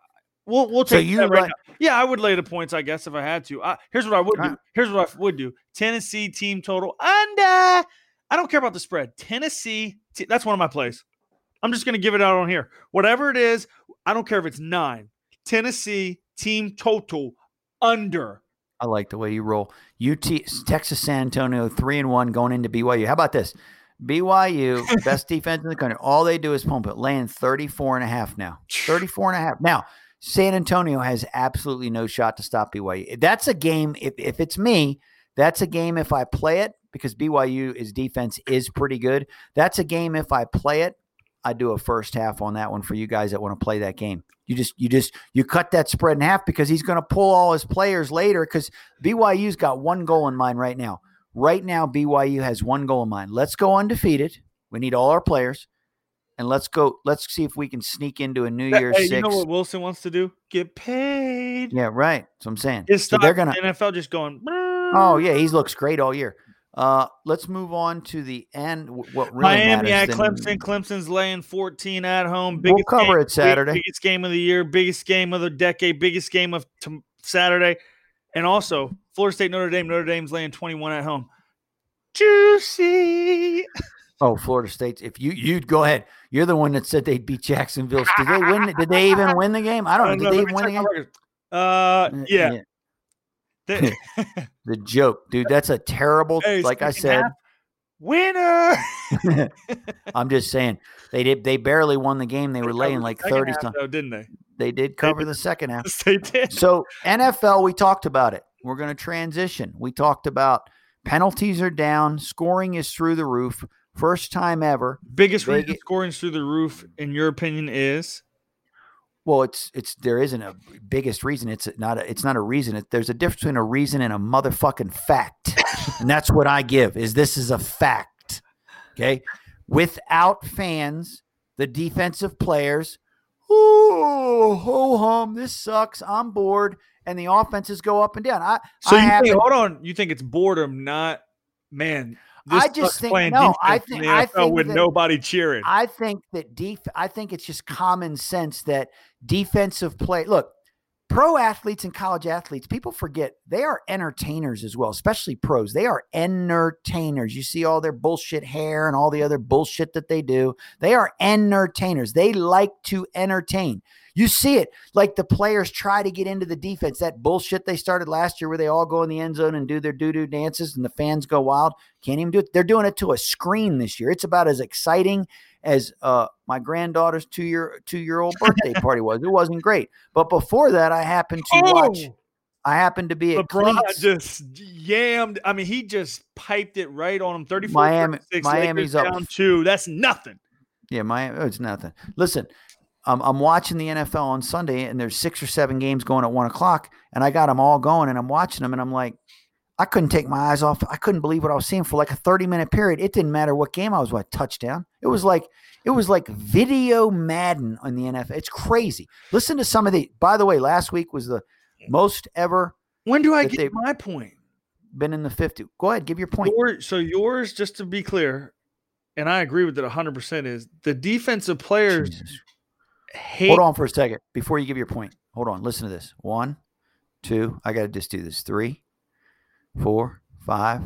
We'll we'll So take you that right like- now. Yeah, I would lay the points, I guess, if I had to. I, here's what I would do. Alright. Here's what I would do. Tennessee team total under. I don't care about the spread. Tennessee. T- that's one of my plays. I'm just going to give it out on here. Whatever it is, I don't care if it's nine. Tennessee team total under. I like the way you roll. U T Texas San Antonio three and one going into B Y U. How about this? B Y U, best defense in the country. All they do is pump it, laying thirty-four and a half now. thirty-four and a half. Now, San Antonio has absolutely no shot to stop B Y U. That's a game, if, if it's me, that's a game if I play it, because B Y U's defense is pretty good. That's a game if I play it, I do a first half on that one for you guys that want to play that game. You just, you just, you cut that spread in half because he's going to pull all his players later because B Y U's got one goal in mind right now. Right now, B Y U has one goal in mind. Let's go undefeated. We need all our players. And let's go, let's see if we can sneak into a New Year's Hey, six. you know what Wilson wants to do? Get paid. Yeah, right. That's what I'm saying. His So stock they're in going the to, N F L just going. oh, yeah, he looks great all year. Uh, let's move on to the end. What really Miami at matters Clemson. than- Clemson's laying fourteen at home. We'll Biggest cover game it of the week, Saturday. Biggest game of the year. Biggest game of the decade. Biggest game of t- Saturday. And also, Florida State, Notre Dame. Notre Dame's laying twenty-one at home. Juicy. Oh, Florida State. If you you'd go ahead, you're the one that said they'd beat Jacksonville. Did they win? Did they even win the game? I don't know. Did they Let even me win the check game? my record. Uh, yeah. They- The joke, dude. That's a terrible. Hey, like I second said, half, winner. I'm just saying they did. They barely won the game. They were laying like Second thirty. half, Some, though, didn't they? they did cover the second half. Yes, they did. So N F L, we talked about it. We're going to transition. We talked about penalties are down, scoring is through the roof, first time ever. Biggest They reason get- scoring through the roof, in your opinion, is Well, it's it's there isn't a biggest reason. It's not a, it's not a reason. It, there's a difference between a reason and a motherfucking fact, and that's what I give. Is this is a fact? Okay, without fans, the defensive players, oh ho hum, this sucks. I'm bored, and the offenses go up and down. I so. I You have think, hold on. You think it's boredom, not man? This I just sucks think- playing no, I defense in think- the I N F L think with that- nobody cheering. I think that def- I think it's just common sense that defensive play. Look, pro athletes and college athletes, people forget they are entertainers as well, especially pros. They are entertainers. You see all their bullshit hair and all the other bullshit that they do. They are entertainers. They like to entertain. You see it like the players try to get into the defense. That bullshit they started last year where they all go in the end zone and do their doo-doo dances and the fans go wild. Can't even do it. They're doing it to a screen this year. It's about as exciting as uh, my granddaughter's two-year two-year-old birthday party was. It wasn't great. But before that, I happened to watch. Oh! I happened to be at LeBron Cleats. just yammed. I mean, he just piped it right on him. thirty-four Miami- thirty-six, Miami's Lakers up. down two. That's nothing. Yeah, my it's nothing. Listen, um, I'm watching the N F L on Sunday, and there's six or seven games going at one o'clock, and I got them all going, and I'm watching them, and I'm like, I couldn't take my eyes off. I couldn't believe what I was seeing for like a thirty minute period. It didn't matter what game I was watching. Touchdown. It was like it was like video Madden on the N F L. It's crazy. Listen to some of the. By the way, last week was the most ever When do I That get they- my point? been in the fifty. Go ahead, give your point. Your, so yours, just to be clear, and I agree with it one hundred percent, is the defensive players Jesus. hate. Hold on for a second before you give your point. Hold on. Listen to this. One, two. I got to just do this. Three, four, five,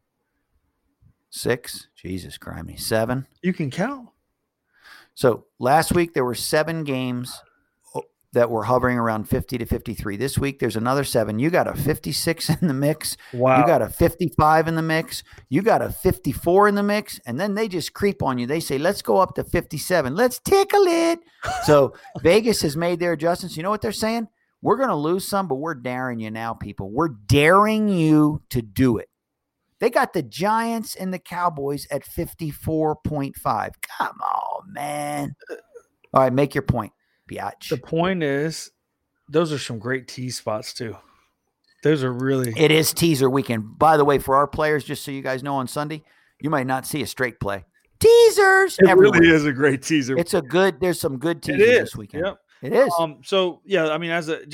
six. Jesus criminy. Seven. You can count. So last week there were seven games that were hovering around fifty to fifty-three. This week there's another seven. You got a fifty-six in the mix. Wow. You got a fifty-five in the mix. You got a fifty-four in the mix. And then they just creep on you. They say, let's go up to fifty-seven. Let's tickle it. So Vegas has made their adjustments. You know what they're saying? We're going to lose some, but we're daring you now, people. We're daring you to do it. They got the Giants and the Cowboys at fifty-four point five. Come on, man. All right, make your point, biatch. The point is, those are some great tee spots too. Those are really. It is teaser weekend. By the way, for our players, just so you guys know, on Sunday, you might not see a straight play. Teasers It everywhere. really is a great teaser. It's a good. There's some good It teasers is this weekend. Yep. It is. Um. So yeah, I mean, as a just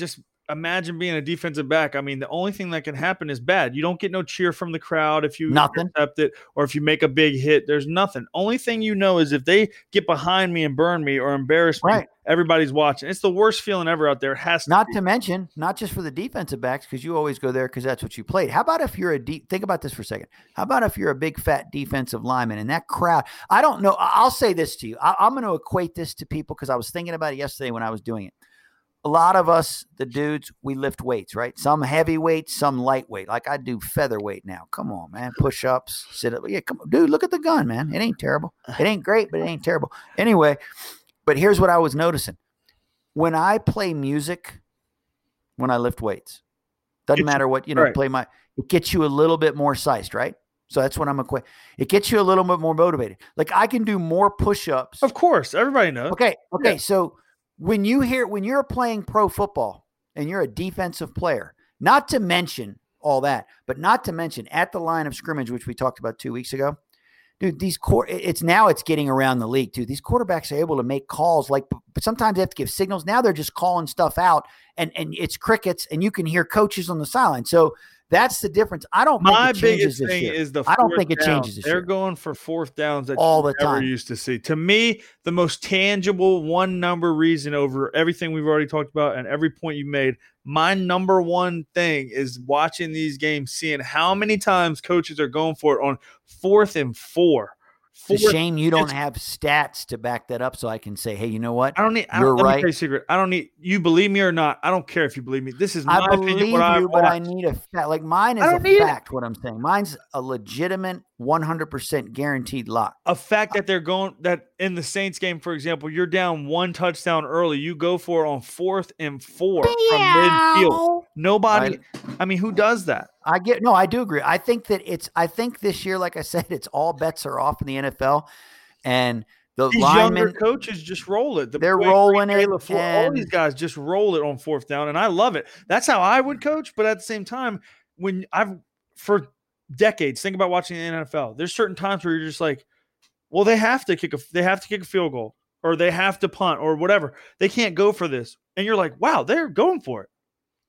imagine being a defensive back. I mean, the only thing that can happen is bad. You don't get no cheer from the crowd if you Nothing. intercept it or if you make a big hit. There's nothing. Only thing you know is if they get behind me and burn me or embarrass me, Right. everybody's watching. It's the worst feeling ever out there. It has to Not be. to mention, not just for the defensive backs, because you always go there because that's what you played. How about if you're a deep? Think about this for a second. How about if you're a big fat defensive lineman and that crowd? I don't know. I- I'll say this to you. I, I'm going to equate this to people because I was thinking about it yesterday when I was doing it. A lot of us, the dudes, we lift weights, right? Some heavyweight, some lightweight. Like I do featherweight now. Come on, man. Push ups, sit up. Yeah, come on, dude. Look at the gun, man. It ain't terrible. It ain't great, but it ain't terrible. Anyway, but here's what I was noticing. When I play music, when I lift weights, doesn't Gets you- matter what, you know, right. play my, it gets you a little bit more sized, right? So that's what I'm equating. It gets you a little bit more motivated. Like I can do more push-ups. Of course, everybody knows. Okay. Okay. Yeah. So when you hear, when you're playing pro football and you're a defensive player, not to mention all that, but not to mention at the line of scrimmage, which we talked about two weeks ago, dude, these core, it's now it's getting around the league too. These quarterbacks are able to make calls like, but sometimes they have to give signals. Now they're just calling stuff out and, and it's crickets and you can hear coaches on the sideline. So that's the difference. I don't think My it changes biggest this thing year. is the I don't fourth think it down. changes this They're year. going for fourth downs that All you the never time. used to see. To me, the most tangible one number reason over everything we've already talked about and every point you made, my number one thing is watching these games, seeing how many times coaches are going for it on fourth and four. It's a Fourth- shame you don't it's- have stats to back that up so I can say, hey, you know what? I don't need. I You're don't, let me right. tell you a secret. I don't need. You believe me or not? I don't care if you believe me. This is my I opinion. believe What I you, but I watched. need a fact. Like mine is I a don't need it. fact, what I'm saying. Mine's a legitimate one hundred percent guaranteed lock. A fact that they're going that in the Saints game, for example, you're down one touchdown early. You go for it on fourth and four from midfield. Nobody. I mean, who does that? I get no, I do agree. I think that it's I think this year, like I said, it's all bets are off in the N F L. And the These younger linemen, coaches just roll it. The they're Quay, rolling Green, it, LaFleur, all and- these guys just roll it on fourth down, and I love it. That's how I would coach. But at the same time, when I've for decades think about watching the N F L, there's certain times where you're just like, well, they have to kick a they have to kick a field goal, or they have to punt, or whatever. They can't go for this, and you're like, wow, they're going for it.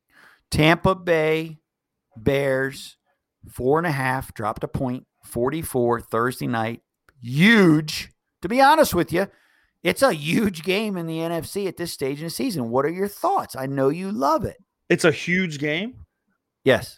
Tampa Bay Bears, four and a half, dropped a point, forty-four Thursday night. Huge. To be honest with you, it's a huge game in the N F C at this stage in the season. What are your thoughts? I know you love it. It's a huge game. Yes.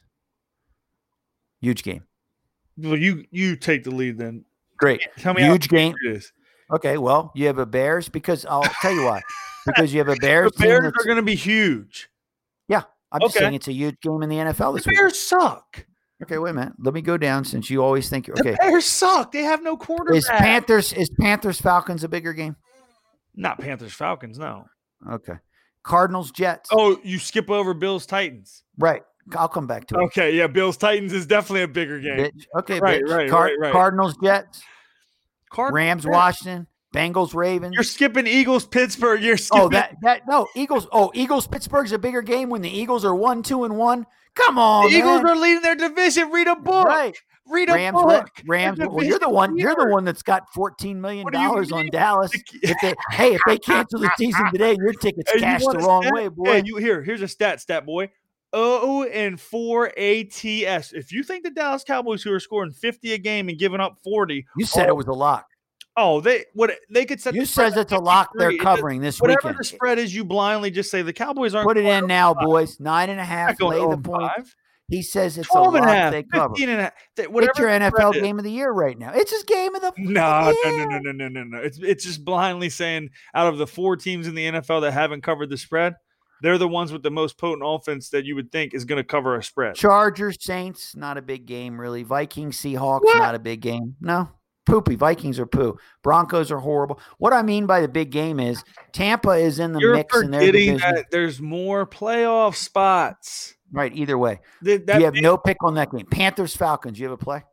Huge game. Well, you you take the lead then. Great. Tell me Huge how game. it is. Okay, well, you have a Bears because I'll tell you why. Because you have a Bears The team Bears that's- are going to be huge. yeah, I'm just Okay. saying it's a huge game in the N F L The this week. Bears suck. Okay, wait a minute. Let me go down since you always think you're okay. The Bears suck. They have no quarterback. Is Panthers is Panthers Falcons a bigger game? Not Panthers Falcons, no. Okay. Cardinals Jets. Oh, you skip over Bills Titans. Right. I'll come back to it. Okay, yeah, Bills Titans is definitely a bigger game. Bitch. Okay, Right, bitch. right, Car- right, right. Cardinals Jets. Cardinals, Rams yeah. Washington. Bengals Ravens. You're skipping Eagles Pittsburgh. You're skipping oh, that that no Eagles. Oh, Eagles Pittsburgh's a bigger game when the Eagles are one, two, and one. Come on, the Eagles man. are leading their division. Read a book. Right. Read a Rams, book. Ra- Rams. Their Well, you're the division one. You're the leader. one that's got fourteen million What do you dollars on mean? Dallas. If they, hey, if they cancel the season today, your tickets Hey, you cashed want the a wrong stat? way, boy. Hey, you here? Here's a stat, stat boy. Oh and four A T S. If you think the Dallas Cowboys, who are scoring fifty a game and giving up forty, You said oh, it was a lock. Oh, they what they could set. You the spread says at it's a lock they're fifty-three. It does- covering this Whatever weekend. the spread is, you blindly just say the Cowboys aren't. Put it going in over now, five. boys. Nine and a Not half. going Lay the over point. five. He says it's a twelve and a lock half, they cover. fifteen and a half. Th- It's Whatever your the N F L spread is. game of the year right now. It's his game of the No, fucking no, year. no, no, no, no, no, no. It's it's just blindly saying out of the four teams in the N F L that haven't covered the spread, they're the ones with the most potent offense that you would think is going to cover a spread. Chargers, Saints, not a big game, really. Vikings, Seahawks, What? not a big game. No. Poopy. Vikings are poo. Broncos are horrible. What I mean by the big game is Tampa is in the You're mix in their forgetting division. that there's more playoff spots. Right, either way. Th- that you have big- no pick on that game. Panthers, Falcons. You have a play?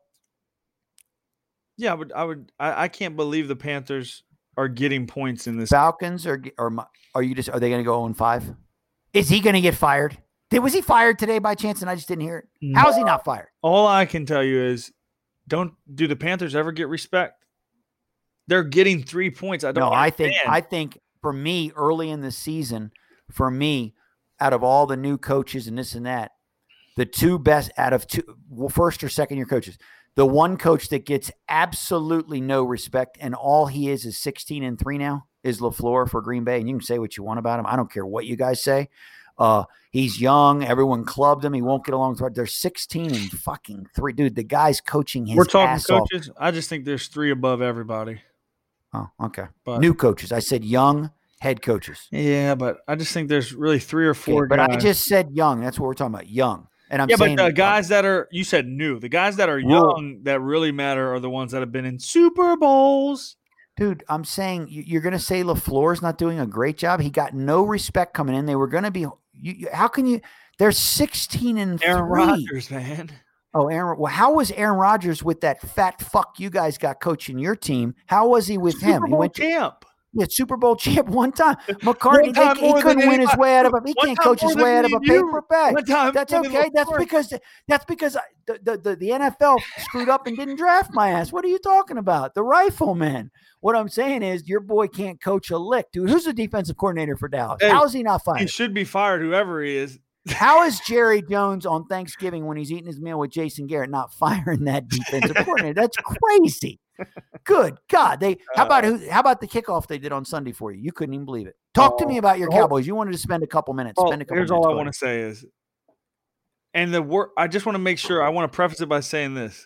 Yeah, I would. I would. I, I can't believe the Panthers are getting points in this. Falcons or or my- are you just are they going to go oh and five? Is he going to get fired? Did was he fired today by chance and I just didn't hear it? How is he not fired? All I can tell you is, don't do the Panthers ever get respect? They're getting three points. I don't. No, I think understand. I think for me early in the season, for me, out of all the new coaches and this and that, the two best out of two well, first or second year coaches, the one coach that gets absolutely no respect and all he is is sixteen and three now is LaFleur for Green Bay. And you can say what you want about him. I don't care what you guys say. Uh, he's young. Everyone clubbed him. He won't get along with. They're sixteen and fucking three, dude. The guy's coaching his. We're talking ass coaches. off. I just think there's three above everybody. Oh, okay. But, New coaches. I said young head coaches. Yeah, but I just think there's really three or four. Okay, but guys. I just said young. That's what we're talking about. Young. And I'm yeah, saying but the guys that are you said new. The guys that are young that really matter are the ones that have been in Super Bowls. Dude, I'm saying you're going to say LaFleur's not doing a great job. He got no respect coming in. They were going to be. You, you, how can you? They're sixteen and Aaron three. Rodgers, man. Oh, Aaron. Well, how was Aaron Rodgers with that fat fuck you guys got coaching your team? How was he with Super him? Bowl He went to, champ. yeah, Super Bowl champ one time. McCarthy, One time they, he more couldn't than win his anybody. way out of a. He One can't time coach his more way than out of a me and you. paper bag. One time That's more than okay. That's LaFleur. because that's because I, the, the the the N F L screwed up and didn't draft my ass. What are you talking about? The Rifleman. What I'm saying is your boy can't coach a lick, dude. Who's the defensive coordinator for Dallas? Hey, How is he not fired? He should be fired, whoever he is. How is Jerry Jones on Thanksgiving when he's eating his meal with Jason Garrett not firing that defensive coordinator? That's crazy. Good God. They how about who how about the kickoff they did on Sunday for you? You couldn't even believe it. Talk to me about your Cowboys. You wanted to spend a couple minutes. Well, Spend a couple here's minutes. all I Go want to say is, and the word I just want to make sure I want to preface it by saying this.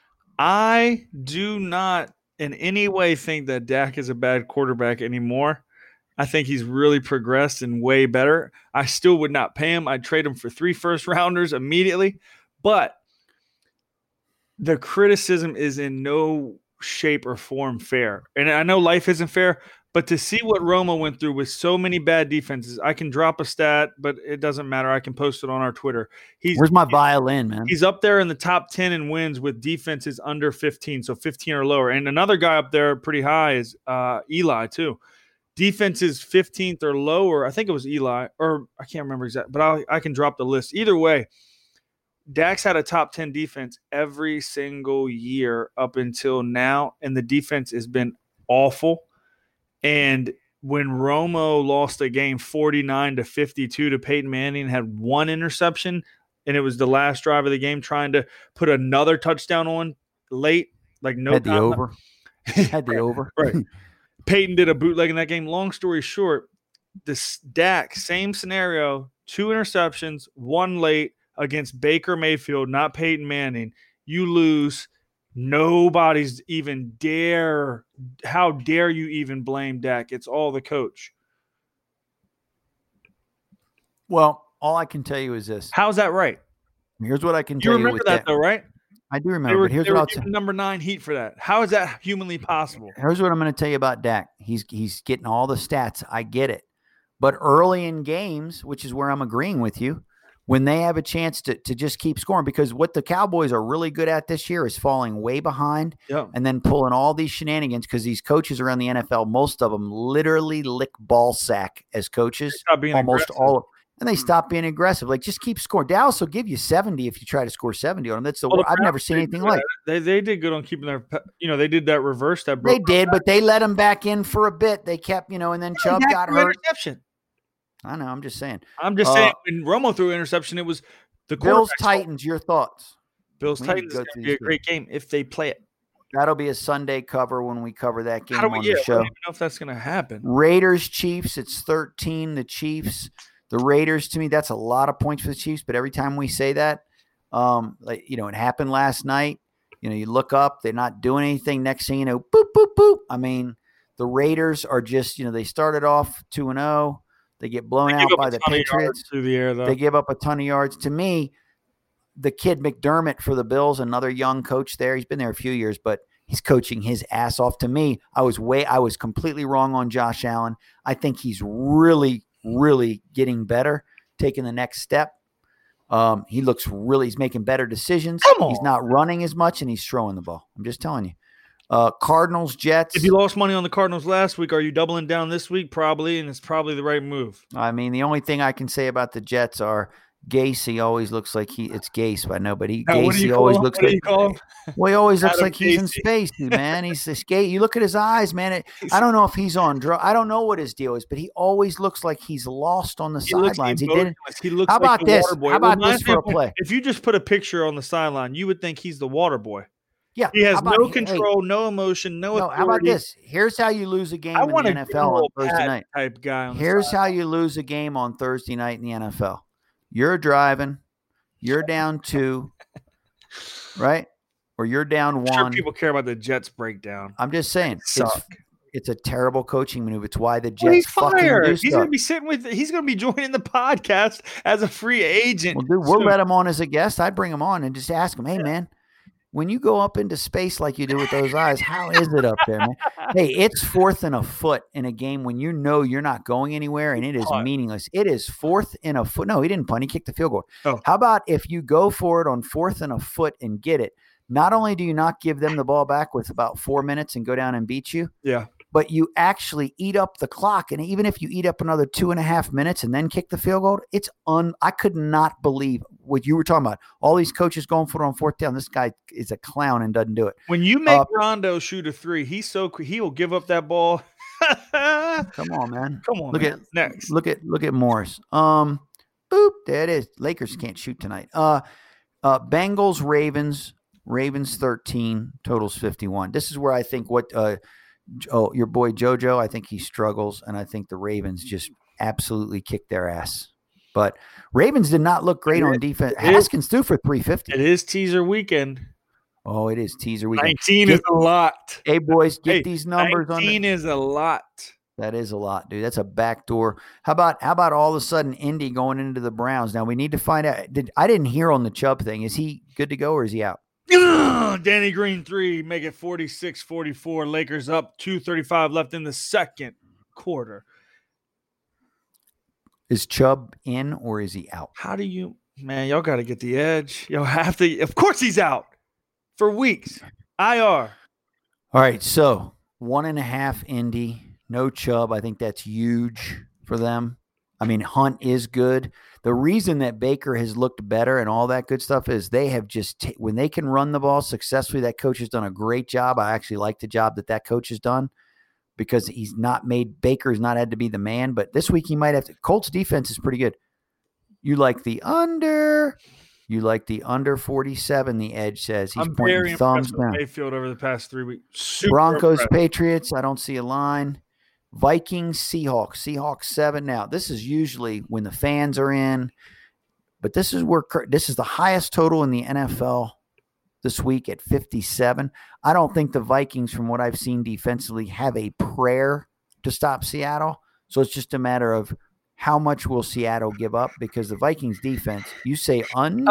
I do not in any way think that Dak is a bad quarterback anymore. I think he's really progressed and way better. I still would not pay him. I'd trade him for three first rounders immediately. But the criticism is in no shape or form fair. And I know life isn't fair, but to see what Romo went through with so many bad defenses, I can drop a stat, but it doesn't matter. I can post it on our Twitter. He's Where's my violin, man? He's up there in the top ten in wins with defenses under fifteen, so fifteen or lower. And another guy up there pretty high is uh, Eli, too. Defenses fifteenth or lower. I think it was Eli, or I can't remember exactly, but I, I can drop the list. Either way, Dak's had a top ten defense every single year up until now, and the defense has been awful. And when Romo lost a game forty-nine to fifty-two to Peyton Manning, had one interception, and it was the last drive of the game, trying to put another touchdown on late, like no Had the time over. Had the over. Right. Peyton did a bootleg in that game. Long story short, this Dak, same scenario, two interceptions, one late against Baker Mayfield, not Peyton Manning. You lose. Nobody's even dare. How dare you even blame Dak? It's all the coach. Well, all I can tell you is this. How's that right? Here's what I can You tell you. remember with that, though, right? I do They remember. were, But here's they what were I'll tell giving number nine heat for that. How is that humanly possible? Here's what I'm going to tell you about Dak. He's he's getting all the stats. I get it. But early in games, which is where I'm agreeing with you, when they have a chance to, to just keep scoring, because what the Cowboys are really good at this year is falling way behind Yep. and then pulling all these shenanigans, because these coaches around the N F L, most of them literally lick ball sack as coaches. Stop being Almost aggressive. all of and they stop being aggressive. Like, just keep scoring. Dallas will give you seventy if you try to score seventy on them. That's the Well, the I've never Browns seen did anything good like at it. They they did good on keeping their, pe- you know, they did that reverse that They broke. did, but they let him back in for a bit. They kept, you know, and then Chubb Dak got threw an hurt. Interception. I know. I'm just saying. I'm just Uh, saying when Romo threw an interception, it was the Bills quarterback's fault. Titans. Your thoughts? Bills We need to Titans is go going through to be a these great game if they play it. That'll be a Sunday cover when we cover that game How do we, on yeah, the I show. don't even know if that's going to happen. Raiders Chiefs. It's thirteen. The Chiefs. The Raiders. To me, that's a lot of points for the Chiefs. But every time we say that, um, like you know, it happened last night. You know, you look up, they're not doing anything. Next thing you know, boop boop boop. I mean, the Raiders are just, you know, they started off two and zero. They get blown They out give up by a the ton of yards Patriots. through the air, though. They give up a ton of yards. To me, the kid McDermott for the Bills, another young coach there. He's been there a few years, but he's coaching his ass off. To me, I was way, I was completely wrong on Josh Allen. I think he's really, really getting better, taking the next step. Um, he looks really, he's making better decisions. Come He's on. not running as much, and he's throwing the ball. I'm just telling you. Uh, Cardinals, Jets. If you lost money on the Cardinals last week, are you doubling down this week? Probably, and it's probably the right move. I mean, the only thing I can say about the Jets are Gacy always looks like he. It's Gase, I know, but he Now, what do you Gacy call always him? looks What do like. you call him? Well, he always looks Adam like he's in Gase. space, man. He's this gay. You look at his eyes, man. It, I don't know if he's on drug. I don't know what his deal is, but he always looks like he's lost on the He looks sidelines. He emotionless. did. He looks How like about the this? water boy. How It about reminds this me for of a play? If you just put a picture on the sideline, you would think he's the water boy. Yeah, He has how about- no hey, control, no emotion, no No, authority. how about this? Here's how you lose a game I in want the a N F L on General Thursday Pat night. type guy. On the Here's side. how you lose a game on Thursday night in the N F L. You're driving, you're down two, right? Or you're down I'm sure one. people care about the Jets breakdown. I'm just saying, it's Suck. it's a terrible coaching move. It's why the Jets Well, he's fucking fired. do He's stuff. going to be sitting with. He's going to be joining the podcast as a free agent. Well, dude, we'll soon. let him on as a guest. I'd bring him on and just ask him, hey, man, when you go up into space like you do with those eyes, how is it up there, man? Hey, it's fourth and a foot in a game when you know you're not going anywhere and it is Punt. meaningless. It is fourth and a foot. No, he didn't punt. He kicked the field goal. Oh. How about if you go for it on fourth and a foot and get it? Not only do you not give them the ball back with about four minutes and go down and beat you, Yeah. but you actually eat up the clock. And even if you eat up another two and a half minutes and then kick the field goal, it's un. I could not believe what you were talking about. All these coaches going for it on fourth down. This guy is a clown and doesn't do it. When you make Uh, Rondo shoot a three, he's so quick. He will give up that ball. Come Come on, man. on, Look man. at next. look at look at Morris. Um, boop. There it is. Lakers can't shoot tonight. Uh, uh, Bengals, Ravens. Ravens thirteen, totals fifty-one. This is where I think what uh, oh your boy JoJo. I think he struggles, and I think the Ravens just absolutely kicked their ass. But Ravens did not look great It on is- defense. it is- Haskins threw for three fifty. It is teaser weekend. Oh, it is teaser weekend. nineteen Get- is a lot. Hey boys, get Hey, these numbers on. nineteen is a lot. That is a lot, dude. That's a backdoor. How about how about all of a sudden Indy going into the Browns? Now we need to find out. Did I didn't hear on the Chubb thing? Is he good to go or is he out? Danny Green three, make it forty-six forty-four. Lakers up, two thirty-five left in the second quarter. Is Chubb in or is he out? How do you, man, y'all got to get the edge. Y'all have to, of course he's out for weeks. I R. All right, so one and a half Indy, no Chubb. I think that's huge for them. I mean, Hunt is good. The reason that Baker has looked better and all that good stuff is they have just ta- when they can run the ball successfully. That coach has done a great job. I actually like the job that that coach has done because he's not made Baker's not had to be the man. But this week he might have to. Colts defense is pretty good. You like the under. You like the under forty-seven. The edge says he's I'm pointing very thumbs impressed with down. Mayfield over the past three weeks. Super Broncos, impressed. Patriots. I don't see a line. Vikings, Seahawks. Seahawks seven. Now this is usually when the fans are in, but this is where this is the highest total in the N F L this week at fifty-seven. I don't think the Vikings, from what I've seen defensively, have a prayer to stop Seattle. So it's just a matter of how much will Seattle give up because the Vikings defense. You say under.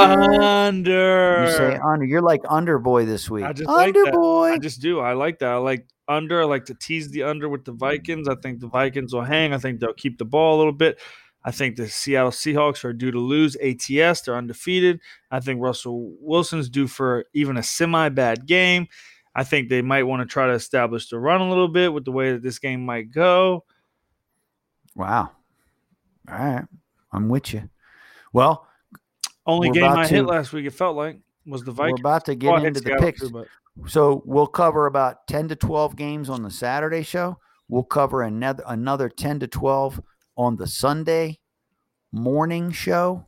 Under. You say under. You're like under boy this week. I just like under that. boy. I just do. I like that. I like under. I like to tease the under with the Vikings. I think the Vikings will hang. I think they'll keep the ball a little bit. I think the Seattle Seahawks are due to lose A T S. They're undefeated. I think Russell Wilson's due for even a semi-bad game. I think they might want to try to establish the run a little bit with the way that this game might go. Wow. All right. I'm with you. Well, Only We're game about I hit to- last week, it felt like, was the we're Vikings. about to Oh, I get hit into the Seattle picks. too, but- So we'll cover about ten to twelve games on the Saturday show. We'll cover another another ten to twelve on the Sunday morning show.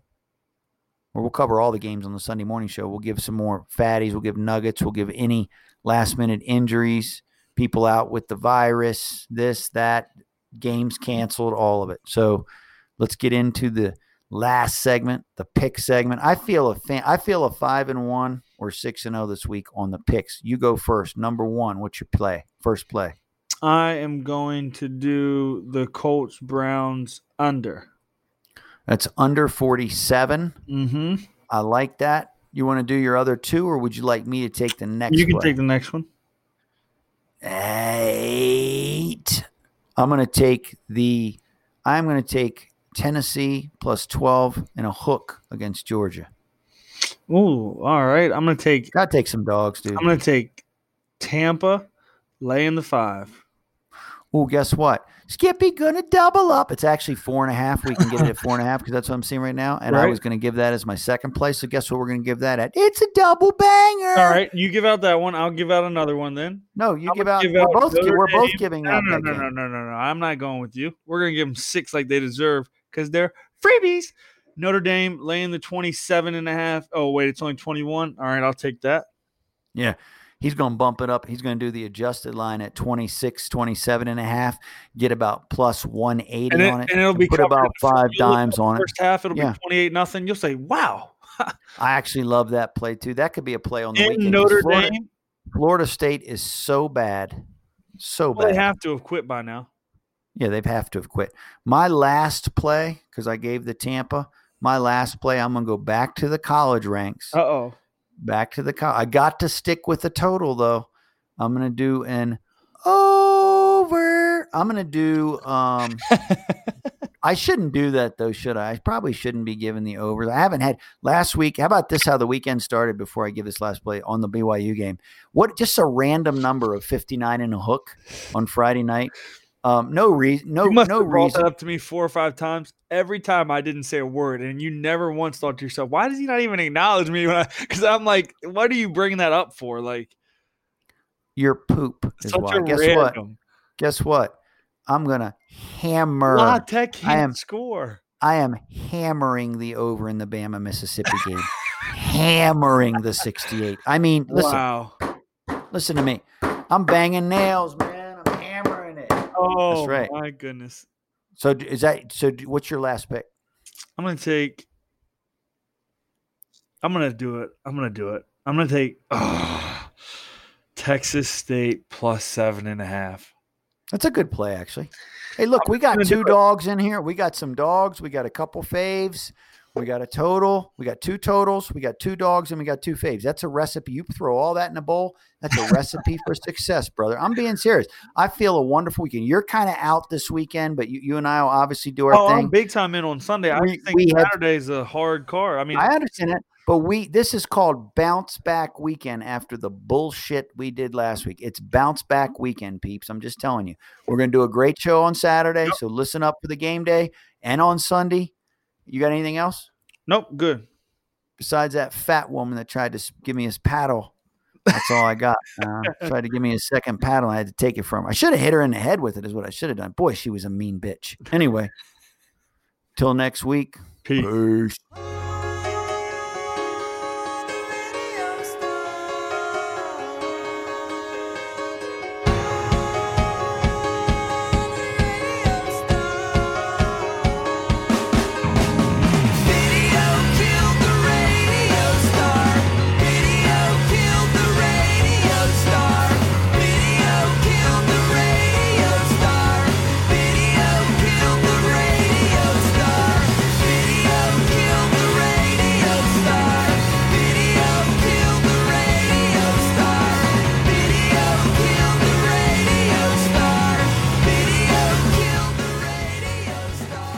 Or we'll cover all the games on the Sunday morning show. We'll give some more fatties. We'll give nuggets. We'll give any last minute injuries, people out with the virus, this, that, games canceled, all of it. So let's get into the last segment, the pick segment. I feel a fan. I feel a five and one or six and zero this week on the picks. You go first. Number one. What's your play? First play. I am going to do the Colts Browns under. That's under forty-seven. Mm-hmm. I like that. You want to do your other two, or would you like me to take the next? You can play? take the next one. Eight. I'm going to take the. I'm going to take Tennessee plus twelve and a hook against Georgia. Ooh, all right. I'm gonna take. Got to take some dogs, dude. I'm gonna take Tampa, laying the five. Well, guess what? Skippy gonna double up. It's actually four and a half. We can get it at four and a half because that's what I'm seeing right now. And I Right. was going to give that as my second place. So guess what we're going to give that at? It's a double banger. All right, you give out that one. I'll give out another one then. No, you I'm give gonna out. give we're out both. Notre We're both Dame. giving No, out no, that no, game. no, no, no, no. I'm not going with you. We're gonna give them six like they deserve because they're freebies. Notre Dame laying the twenty-seven and a half. Oh wait, it's only twenty-one. All right, I'll take that. Yeah. He's going to bump it up. He's going to do the adjusted line at twenty-six, twenty-seven and a half, get about plus one eighty And, it, on it. and it'll be put covered in about the first- five you'll look at dimes the on it. First half, it'll Yeah. be twenty-eight nothing. You'll say, "Wow." I actually love that play too. That could be a play on the In weekend. 'cause Notre Florida, Dame, Florida State is so bad. So well, bad. they have to have quit by now. Yeah, they've have to have quit. My last play, because I gave the Tampa, my last play, I'm going to go back to the college ranks. Uh oh. Back to the college. I got to stick with the total, though. I'm going to do an over. I'm going to do um I shouldn't do that, though, should I? I probably shouldn't be giving the overs. I haven't had last week. How about this, how the weekend started before I give this last play on the B Y U game? What, just a random number of fifty-nine and a hook on Friday night. Um, no reason. No, You must no have brought reason. that up to me four or five times. Every time I didn't say a word, and you never once thought to yourself, "Why does he not even acknowledge me?" Because I'm like, "What are you bringing that up for?" Like, Your poop is such why. a Guess what? random. Guess what? I'm gonna hammer. La Tech I can't am- score. I am hammering the over in the Bama Mississippi game. Hammering the sixty-eight. I mean, listen, Wow. listen to me. I'm banging nails, man. I'm hammering it. Oh, right. my goodness. So d- is that so? d- What's your last pick? I'm gonna take. I'm gonna do it. I'm gonna do it. I'm gonna take oh, Texas State plus seven and a half. That's a good play, actually. Hey, look, we got gonna do two it. dogs in here. We got some dogs. We got a couple faves. We got a total. We got two totals. We got two dogs and we got two faves. That's a recipe. You throw all that in a bowl. That's a recipe for success, brother. I'm being serious. I feel a wonderful weekend. You're kind of out this weekend, but you, you and I will obviously do our Oh, thing. I'm big time in on Sunday. I We- think we had- Saturday's a hard card. I mean, I understand it, but we this is called bounce back weekend after the bullshit we did last week. It's bounce back weekend, peeps. I'm just telling you. We're going to do a great show on Saturday, so listen up for the game day and on Sunday. You got anything else nope, good. besides that fat woman that tried to s- give me his paddle? That's all I got. Uh, tried to give me a second paddle. I had to take it from her. I should have hit her in the head with it is what I should have done. Boy, she was a mean bitch. Anyway, till next week. Peace. Peace. Video killed the radio star. Video killed the radio star. Video killed the radio star. Video killed the radio star. Video killed the radio star. Video killed the radio star. Video killed the radio star. Video killed the radio star.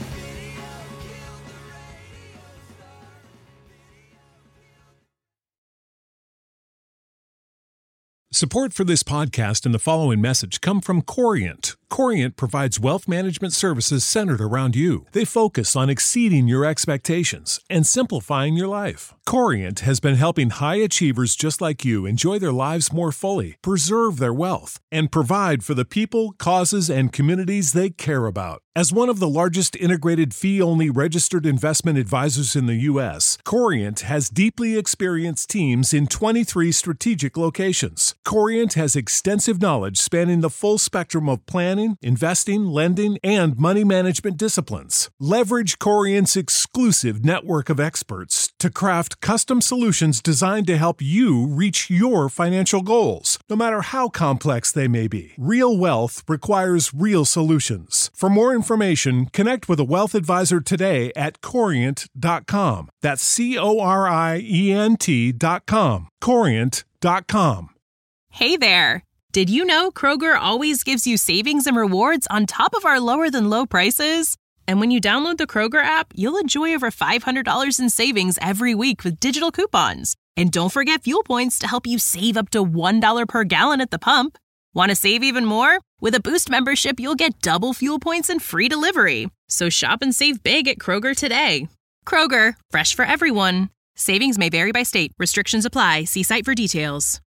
Support for this podcast and the following message come from Corient. Corient provides wealth management services centered around you. They focus on exceeding your expectations and simplifying your life. Corient has been helping high achievers just like you enjoy their lives more fully, preserve their wealth, and provide for the people, causes, and communities they care about. As one of the largest integrated fee-only registered investment advisors in the U S, Corient has deeply experienced teams in twenty-three strategic locations. Corient has extensive knowledge spanning the full spectrum of planning, investing, lending, and money management disciplines. Leverage Corient's exclusive network of experts to craft custom solutions designed to help you reach your financial goals, no matter how complex they may be. Real wealth requires real solutions. For more information, connect with a wealth advisor today at corient dot com. That's C O R I E N T dot com. corient dot com. Hey there! Did you know Kroger always gives you savings and rewards on top of our lower than low prices? And when you download the Kroger app, you'll enjoy over five hundred dollars in savings every week with digital coupons. And don't forget fuel points to help you save up to one dollar per gallon at the pump. Want to save even more? With a Boost membership, you'll get double fuel points and free delivery. So shop and save big at Kroger today. Kroger, fresh for everyone. Savings may vary by state. Restrictions apply. See site for details.